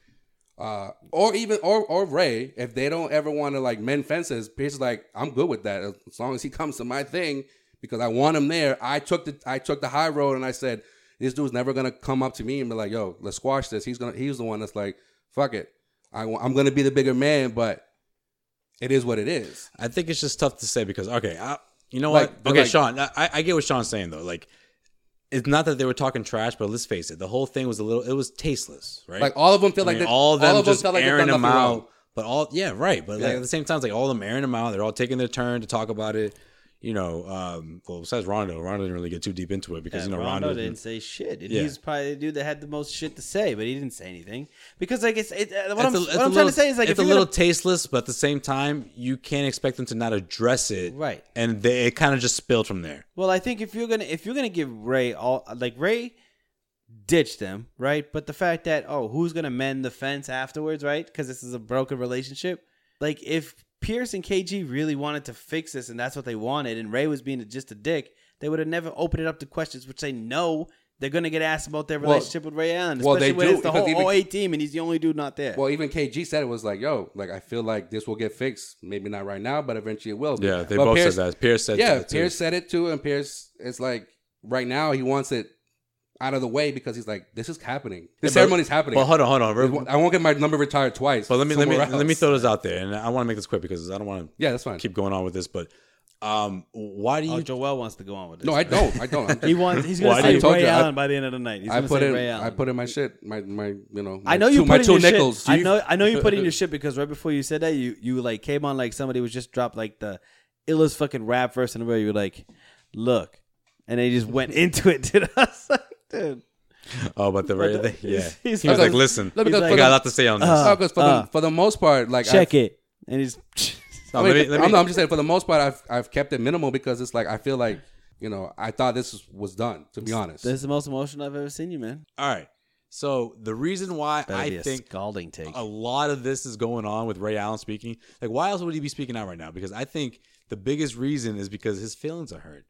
Or Ray, if they don't ever want to like mend fences, Pierce is like, I'm good with that as long as he comes to my thing because I want him there. I took the high road and I said, this dude's never gonna come up to me and be like, yo, let's squash this. He's the one that's like, fuck it, I'm gonna be the bigger man, but it is what it is. I think it's just tough to say because you know Like, what? they're Okay, like- Sean, I get what Sean's saying though. Like, it's not that they were talking trash, but let's face it, the whole thing was it was tasteless, right? Like all of them feel I like mean, all of them just felt like they've airing done them nothing out. wrong. But right. But like Yeah. at the same time, it's like all of them airing them out. They're all taking their turn to talk about it. Well, besides Rondo didn't really get too deep into it because Rondo Rondo didn't say shit. And Yeah. he's probably the dude that had the most shit to say, but he didn't say anything because like what It's I'm a trying little- to say is like it's if a you're little gonna- tasteless, but at the same time, you can't expect them to not address it, Right. And it kind of just spilled from there. Well, I think if you're gonna give Ray Ray ditched them, right? But the fact that who's gonna mend the fence afterwards, right? Because this is a broken relationship. Like if Pierce and KG really wanted to fix this and that's what they wanted, and Ray was being just a dick, they would have never opened it up to questions, which they know they're gonna get asked about their relationship with Ray Allen, especially well, they when do, it's the because whole even- OA team and he's the only dude not there. Well, even KG said it was like, yo, like I feel like this will get fixed. Maybe not right now, but eventually it will. Yeah, they But both Pierce, said that. Pierce said that too. Pierce said it too, and Pierce is like, right now he wants it out of the way because he's like, this is happening. This ceremony's happening. Well, hold on. I won't get my number retired twice. But let me somewhere let me else. throw this out there, and I want to make this quick because I don't want to. Yeah, that's fine. Keep going on with this, but why do you? Joel wants to go on with this. No, I don't. I'm just- He's Why gonna do say you- told Ray you, Allen by the end of the night. He's I gonna put say in Ray Allen. I put in my shit. My I know you my put in two your nickels. shit. I know you put in your shit because right before you said that, you like came on like somebody was just dropped like the illest fucking rap verse in the world. You were like, look, and they just went into it to us, dude. Oh, but the Ray, yeah. he's He was like- like, listen, Let me I go- got a lot to say on this. No, 'cause for the most part, like Check it, and he's No, let me- I'm just saying for the most part, I've kept it minimal because it's like I feel like I thought this was done. To be honest, this is the most emotional I've ever seen you, man. All right. So the reason why Better be I a think scalding take. a lot of this is going on with Ray Allen speaking, like why else would he be speaking out right now? Because I think the biggest reason is because his feelings are hurt.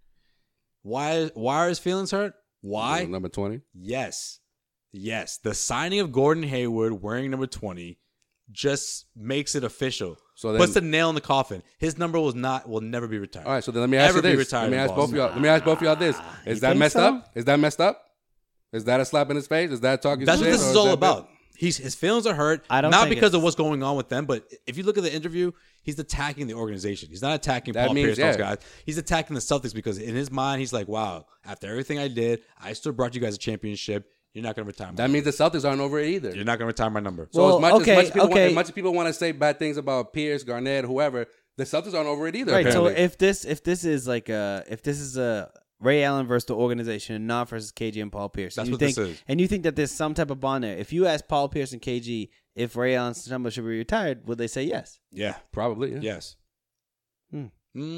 Why are his feelings hurt? Why? number 20? Yes. The signing of Gordon Hayward wearing number 20 just makes it official. So then- puts the nail in the coffin. His number will never be retired. All right, so then let me ask Ever you be this. retired Let me in ask both of Boston. y'all. Let me ask both of y'all this: You Is that think messed so? up? Is that messed up? Is that a slap in his face? Is that talking? That's what shit, this or is all that about. His feelings are hurt, I don't not think because of it's- what's going on with them, but if you look at the interview, he's attacking the organization. He's not attacking That Paul means, Pierce, those yeah. guys. He's attacking the Celtics because in his mind, he's like, wow, after everything I did, I still brought you guys a championship. You're not going to retire my That number. means the Celtics aren't over it either. You're not going to retire my number. So Well, as much okay. as people want to say bad things about Pierce, Garnett, whoever, the Celtics aren't over it either. Right. So apparently. if this is like if this is a Ray Allen versus the organization, and not versus KG and Paul Pierce, That's and you what think, this is. and you think that there's some type of bond there. If you ask Paul Pierce and KG if Ray Allen's number should be retired, would they say yes? Yeah. probably, yeah. Yes. Hmm.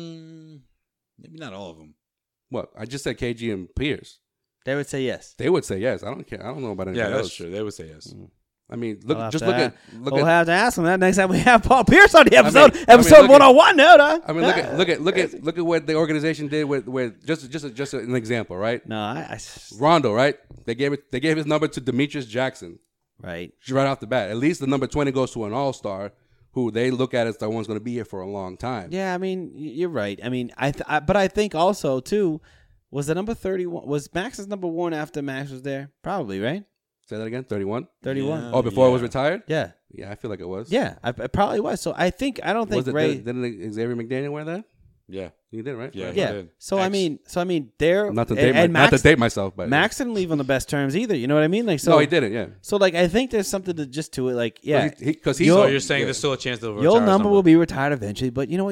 Maybe not all of them. What? I just said KG and Pierce. They would say yes. They would say yes. I don't care. I don't know about anybody Yeah, that's else. true. They would say yes. I mean, We'll look. have Just to look at. a- Look we'll at. have to ask him that next time we have Paul Pierce on the episode. I mean, episode look at- 101. No. I mean, look at what the organization did with just an example, right? No, Rondo, right? They gave his number to Demetrius Jackson right. right off the bat. At least the number 20 goes to an All-Star who they look at as the one's going to be here for a long time. Yeah, I mean, you're right. I mean, but I think also too was the number 31 was Max's number 1 after Max was there? Probably, right? Say that again. 31. 31. Oh, before it was retired. Yeah. Yeah, I feel like it was. Yeah, it probably was. So I don't think Ray. Didn't Xavier McDaniel wear that? Yeah. He did, right? Yeah. Yeah. did. So I mean, they're Not to and date myself, but Max didn't leave on the best terms either. You know what I mean? Like, so no, he didn't. Yeah, So like, I think there's something to it. Like, yeah, because he's. So you're saying there's still a chance they'll retire your his number will be retired eventually. But you know what?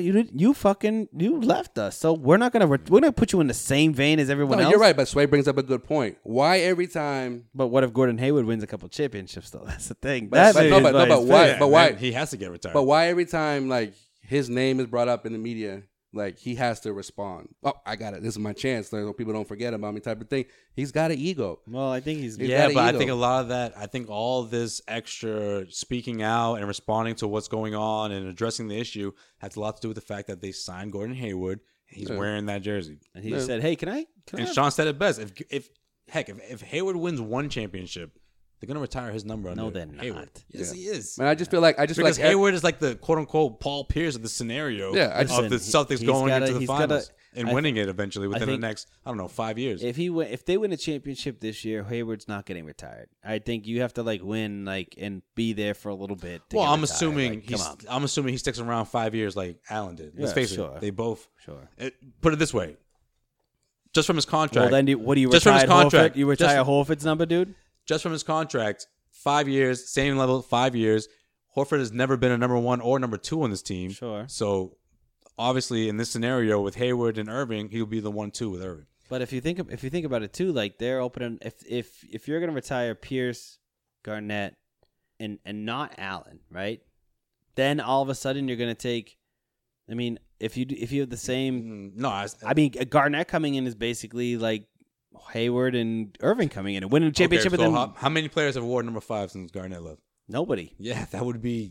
You left us. So we're gonna put you in the same vein as everyone else. You're right, but Sway brings up a good point. Why every time? But what if Gordon Hayward wins a couple championships though? That's the thing. But why? Yeah, But why? He has to get retired. But why every time like his name is brought up in the media? Like, he has to respond. Oh, I got it. This is my chance. So people don't forget about me type of thing. He's got an ego. Well, I think he's but I think a lot of that, I think all this extra speaking out and responding to what's going on and addressing the issue has a lot to do with the fact that they signed Gordon Hayward. And he's wearing that jersey. And he said, hey, can I? And Sean said it best. If Hayward wins one championship, they're gonna retire his number. No, they're not. Hayward. Yes, he is. Man, I just feel like because Hayward is like the quote unquote Paul Pierce of the scenario. Yeah, of the Celtics going into the finals and winning it eventually within the next 5 years. If they win a championship this year, Hayward's not getting retired. I think you have to win and be there for a little bit. Well, I'm assuming he sticks around 5 years like Allen did. Let's face it, they both. Sure. Put it this way, just from his contract. Well, then what do you just retire? From his contract, Horford? You retire Horford's number, dude. Just from his contract, 5 years, same level, 5 years. Horford has never been a number 1 or number 2 on this team. Sure. So obviously, in this scenario with Hayward and Irving, he'll be the 1-2 with Irving. But if you think about it too, they're opening. If you're gonna retire Pierce, Garnett, and not Allen, right? Then all of a sudden you're gonna take. I mean, if you have the same. Garnett coming in is basically like Hayward and Irving coming in and winning a championship. Okay, so how many players have worn number 5 since Garnett left? Nobody. Yeah, that would be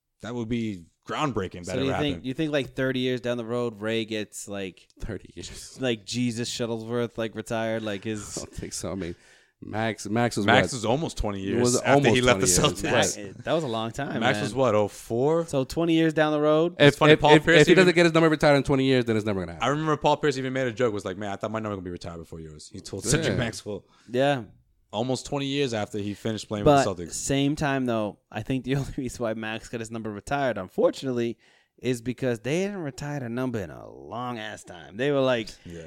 groundbreaking. So do you think 30 years down the road, Ray gets 30 years, Jesus Shuttlesworth retired, his? I don't think so. I mean, Max was almost 20 years after he left the Celtics. That was a long time. Max was what, 04? So 20 years down the road. If he doesn't get his number retired in 20 years, then it's never gonna happen. I remember Paul Pierce even made a joke. Was like, man, I thought my number would be retired before yours. He told Cedric Maxwell. Yeah. Almost 20 years after he finished playing with the Celtics. Same time though, I think the only reason why Max got his number retired, unfortunately, is because they hadn't retired a number in a long ass time. They were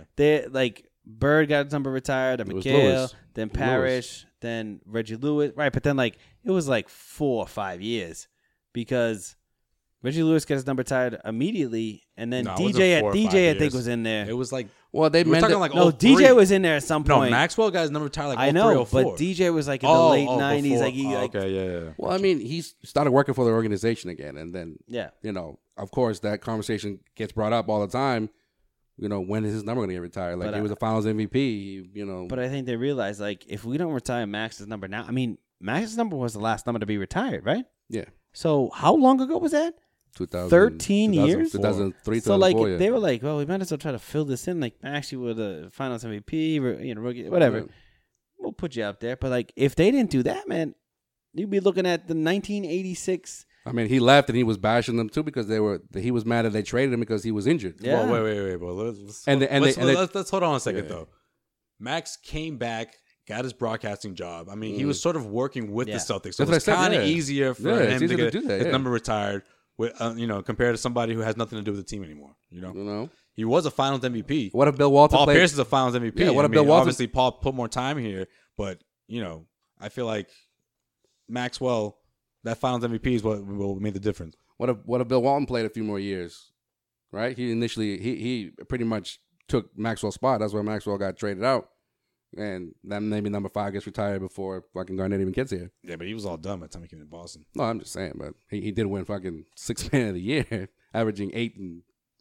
Bird got his number retired, then McHale, then Parrish, then Reggie Lewis. Right, but then it was 4 or 5 years because Reggie Lewis got his number retired immediately, and then DJ I think was in there. It was DJ was in there at some point. No, Maxwell got his number retired I know, but DJ was in the late 90s. Okay, yeah. Well, I mean, he started working for the organization again, and then of course that conversation gets brought up all the time. When is his number going to get retired? He was a Finals MVP. But I think they realized if we don't retire Max's number now, I mean, Max's number was the last number to be retired, right? Yeah. So how long ago was that? 13 years? 2003, so 2004, they were well, we might as well try to fill this in. Max, you were the Finals MVP, rookie, whatever. Yeah. We'll put you out there. But if they didn't do that, man, you'd be looking at the 1986. I mean, he left and he was bashing them too because he was mad that they traded him because he was injured. Yeah. Well, wait. Well, let's hold on a second though. Max came back. Got his broadcasting job. I mean, he was sort of working with the Celtics, so it's kind of easier for him to get his number retired. With compared to somebody who has nothing to do with the team anymore. He was a Finals MVP. What if Bill Walton? Paul Pierce is a Finals MVP. Yeah, what if Bill Walton? Obviously, Paul put more time here, but I feel like Maxwell, that Finals MVP is what made the difference. What if Bill Walton played a few more years? Right? He initially he pretty much took Maxwell's spot. That's why Maxwell got traded out. And then maybe number 5 gets retired before fucking Garnett even gets here. Yeah, but he was all done by the time he came to Boston. No, I'm just saying, but he did win fucking 6th Man of the Year, averaging 8 and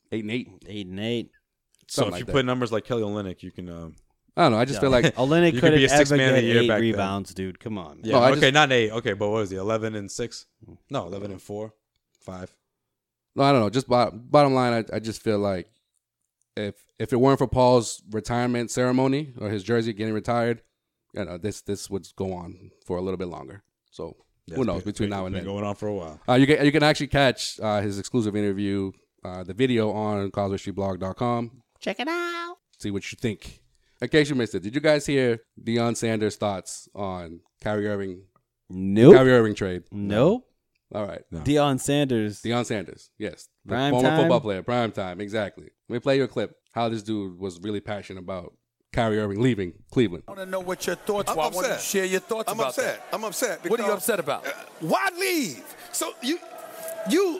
8. So if you put numbers like Kelly Olynyk, you can. I don't know. I just feel like Olynyk could have ever get 8 rebounds, dude. Come on. Yeah. No, not 8. Okay, but what was he? 11 and 6? No, 11 and 4, 5. No, I don't know. Just bottom line, I just feel like if it weren't for Paul's retirement ceremony or his jersey getting retired, this would go on for a little bit longer. So who knows between now and then? Going on for a while. You can actually catch his exclusive interview, the video on CausewayStreetBlog.com. Check it out. See what you think. In case you missed it, did you guys hear Deion Sanders' thoughts on Kyrie Irving? Nope. Kyrie Irving trade? Nope. All right. No. Deion Sanders. Deion Sanders. Yes. The Prime former time? football player. Prime time. Exactly. Let me play you a clip. How this dude was really passionate about Kyrie Irving leaving Cleveland. I want to know what your thoughts I'm were. I want you to upset. share your thoughts I'm about upset. that. I'm upset. What are you because, upset about? Why leave? So you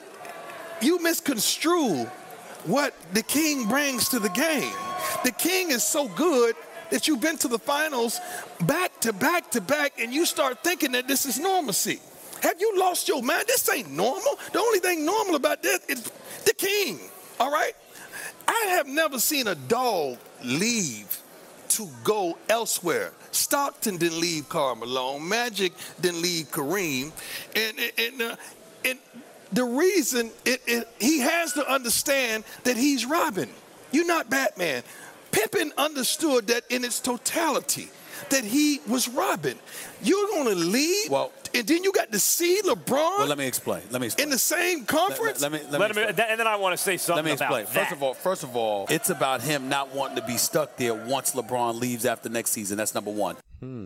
misconstrue what the King brings to the game. The King is so good that you've been to the finals back to back to back, and you start thinking that this is normalcy. Have you lost your mind? This ain't normal. The only thing normal about this is the King. All right? I have never seen a dog leave to go elsewhere. Stockton didn't leave Karl Malone. Magic didn't leave Kareem. And the reason he has to understand that he's Robin. You're not Batman. Pippen understood that in its totality, that he was Robin. You're going to leave, and then you got to see LeBron. Well, let me explain. In the same conference. Let me And then I want to say something Let me explain. about that. First of all, it's about him not wanting to be stuck there once LeBron leaves after next season. That's number one.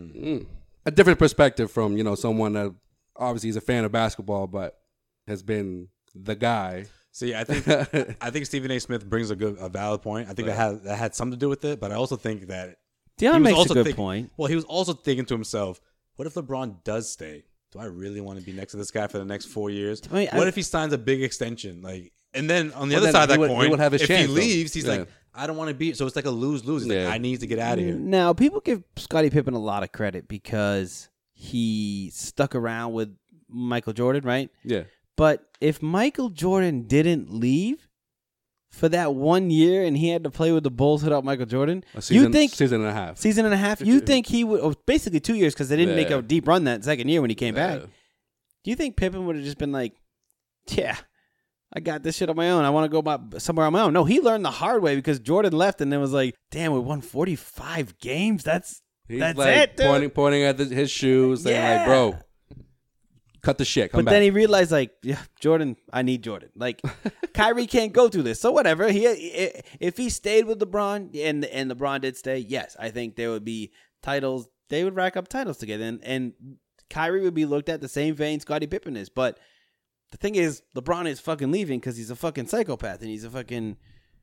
A different perspective from, someone that obviously is a fan of basketball, but has been the guy. See, I think Stephen A. Smith brings a valid point. I think that had something to do with it, but I also think that Deion makes a good point. Well, he was also thinking to himself, what if LeBron does stay? Do I really want to be next to this guy for the next 4 years? What if he signs a big extension? And then on the other side of that coin, would have his if chance, he leaves, he's like, I don't want to be. So it's like a lose-lose. He's like, I need to get out of here. Now, people give Scottie Pippen a lot of credit because he stuck around with Michael Jordan, right? Yeah. But if Michael Jordan didn't leave for that 1 year and he had to play with the Bulls without Michael Jordan, season and a half. Season and a half. You think he would, basically 2 years because they didn't make a deep run that second year when he came back. Do you think Pippen would have just been like, yeah, I got this shit on my own. I want to go somewhere on my own. No, he learned the hard way because Jordan left and then was like, damn, we won 45 games. That's like it, dude. Pointing at his shoes, saying like, bro, cut the shit. Come back. Then he realized, like, yeah, Jordan, I need Jordan. Like, Kyrie can't go through this. So whatever. If he stayed with LeBron and LeBron did stay, yes, I think there would be titles. They would rack up titles together. And Kyrie would be looked at the same vein Scottie Pippen is. But the thing is, LeBron is fucking leaving because he's a fucking psychopath and he's a fucking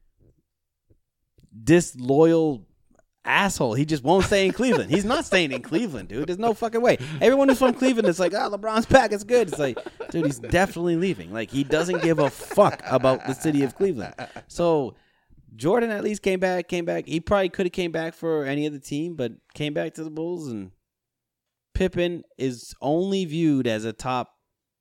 disloyal asshole. He just won't stay in Cleveland. He's not staying in Cleveland, dude. There's no fucking way. Everyone who's from Cleveland is like, LeBron's back. It's good. It's like, dude, he's definitely leaving. Like, he doesn't give a fuck about the city of Cleveland. So Jordan at least came back. He probably could have came back for any other team, but came back to the Bulls. And Pippen is only viewed as a top,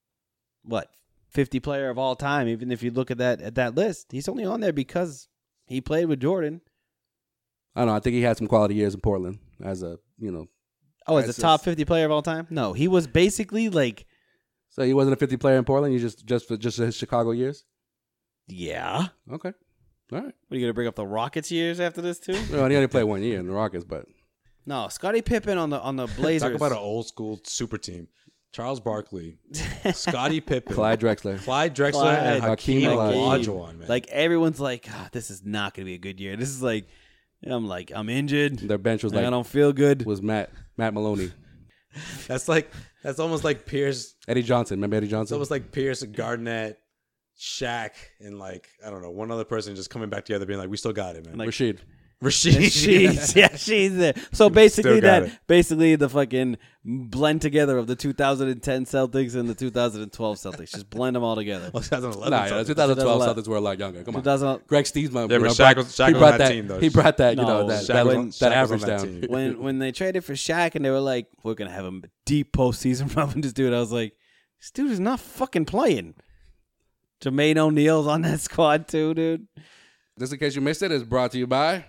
50 player of all time. Even if you look at that list, he's only on there because he played with Jordan. I don't know. I think he had some quality years in Portland as a, as a top 50 player of all time? No, he was basically like. So he wasn't a 50 player in Portland. You just for his Chicago years. Yeah. Okay. All right. What, are you gonna bring up the Rockets years after this too? Well, he only played 1 year in the Rockets, but no, Scottie Pippen on the Blazers. Talk about an old school super team. Charles Barkley, Scottie Pippen, Clyde Drexler, and Hakeem Olajuwon. Man. Like everyone's like, this is not gonna be a good year. This is like. I'm injured. Their bench was like, I don't feel good. Was Matt Maloney. That's almost like Pierce. Eddie Johnson. Remember Eddie Johnson? It's almost like Pierce, Garnett, Shaq, and one other person just coming back together being like, we still got it, man. Like, Rashid. She's there. So basically the fucking blend together of the 2010 Celtics and the 2012 Celtics. Just blend them all together. Well, 2011 the 2012 Celtics were a lot younger. Come on. Greg Stiesman. Yeah, but Shaq was on that team, though. He brought that, that average down. When they traded for Shaq and they were like, we're going to have a deep postseason run with this dude, I was like, this dude is not fucking playing. Jermaine O'Neal's on that squad too, dude. Just in case you missed it, it's brought to you by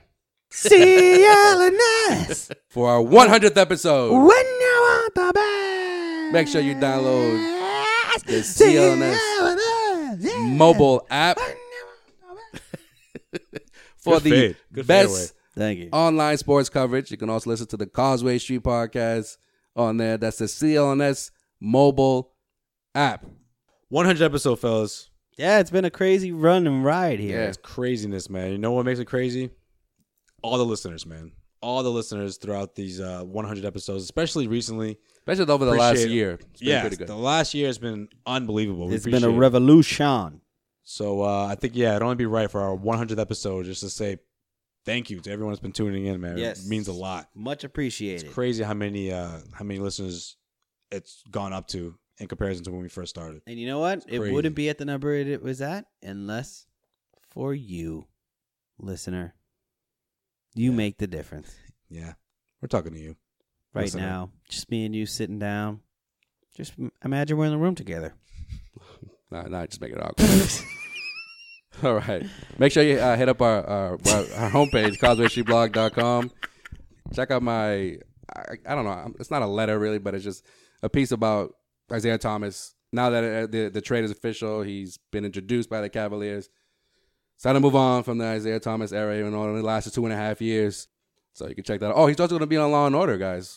CLNS. For our 100th episode. When you want the best. Make sure you download the CLNS mobile app for the best online sports coverage. You can also listen to the Causeway Street podcast on there. That's the CLNS mobile app. 100 episode, fellas. Yeah, it's been a crazy run and ride here. Yeah, it's craziness, man. You know what makes it crazy? All the listeners, man. all the listeners throughout these 100 episodes, especially recently. Especially over the last year. It's been pretty good. The last year has been unbelievable. It's been a revolution. So I think, it'd only be right for our 100th episode just to say thank you to everyone that's been tuning in, man. Yes. It means a lot. Much appreciated. It's crazy how many listeners it's gone up to in comparison to when we first started. And you know what? It wouldn't be at the number it was at unless for you, listener. You make the difference. Yeah. We're talking to you. Right now. Just me and you sitting down. Just imagine we're in the room together. Nah, just make it awkward. All right. Make sure you hit up our homepage, causewaystreetblog.com. Check out my, I don't know, it's not a letter really, but it's just a piece about Isaiah Thomas. Now that the trade is official, he's been introduced by the Cavaliers. It's time to move on from the Isaiah Thomas era, even though it only lasted 2.5 years. So you can check that out. Oh, he's also going to be on Law & Order, guys.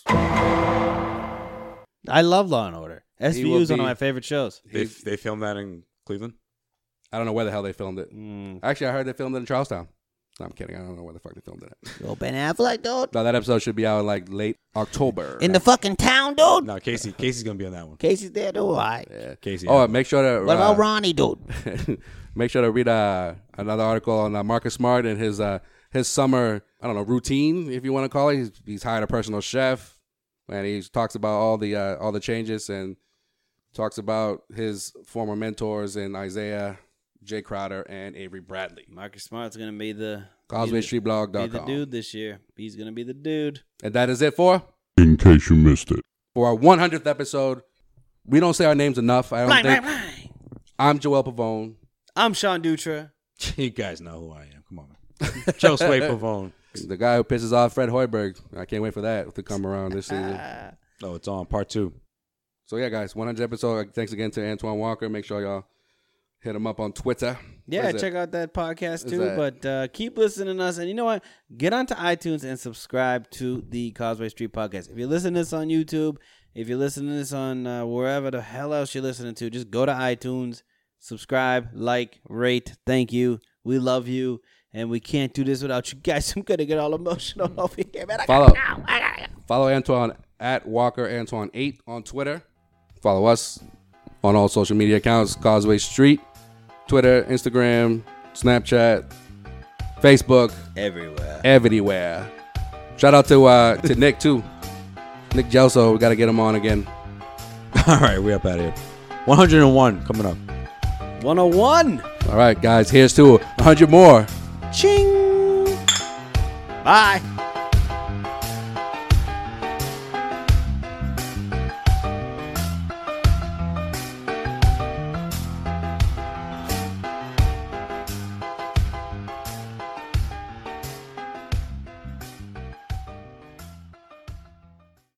I love Law & Order. SVU is one of my favorite shows. They filmed that in Cleveland? I don't know where the hell they filmed it. Actually, I heard they filmed it in Charlestown. No, I'm kidding. I don't know where the fuck they filmed it at. Yo, Ben Affleck, dude. No, that episode should be out in like late October. In the fucking town, dude. No, Casey's going to be on that one. Casey's there, dude. All right. Yeah. Casey. Oh, make sure to... What about Ronnie, dude? Make sure to read another article on Marcus Smart and his summer, I don't know, routine, if you want to call it. He's hired a personal chef, and he talks about all the changes and talks about his former mentors in Isaiah, Jay Crowder, and Avery Bradley. Marcus Smart's going to be the... CausewayStreetBlog.com. Be the dude this year. He's going to be the dude. And that is it for... In case you missed it. For our 100th episode. We don't say our names enough, I don't think. I'm Joel Pavone. I'm Sean Dutra. You guys know who I am. Come on, man. Joe Sway Pavone. The guy who pisses off Fred Hoiberg. I can't wait for that to come around this season. Oh, it's on part 2. So, yeah, guys, 100th episode. Thanks again to Antoine Walker. Make sure y'all hit him up on Twitter. Yeah, check out that podcast too. But keep listening to us. And you know what? Get onto iTunes and subscribe to the Causeway Street Podcast. If you're listening to this on YouTube, if you're listening to this on wherever the hell else you're listening to, just go to iTunes, subscribe, like, rate. Thank you. We love you. And we can't do this without you guys. I'm going to get all emotional over here, man. Follow Antoine at WalkerAntoine8 on Twitter. Follow us on all social media accounts, Causeway Street, Twitter, Instagram, Snapchat, Facebook. Everywhere. Shout out to Nick, too. Nick Gelso. We got to get him on again. All right, we up out of here. 101 coming up. 101. All right, guys. Here's to 100 more. Ching. Bye.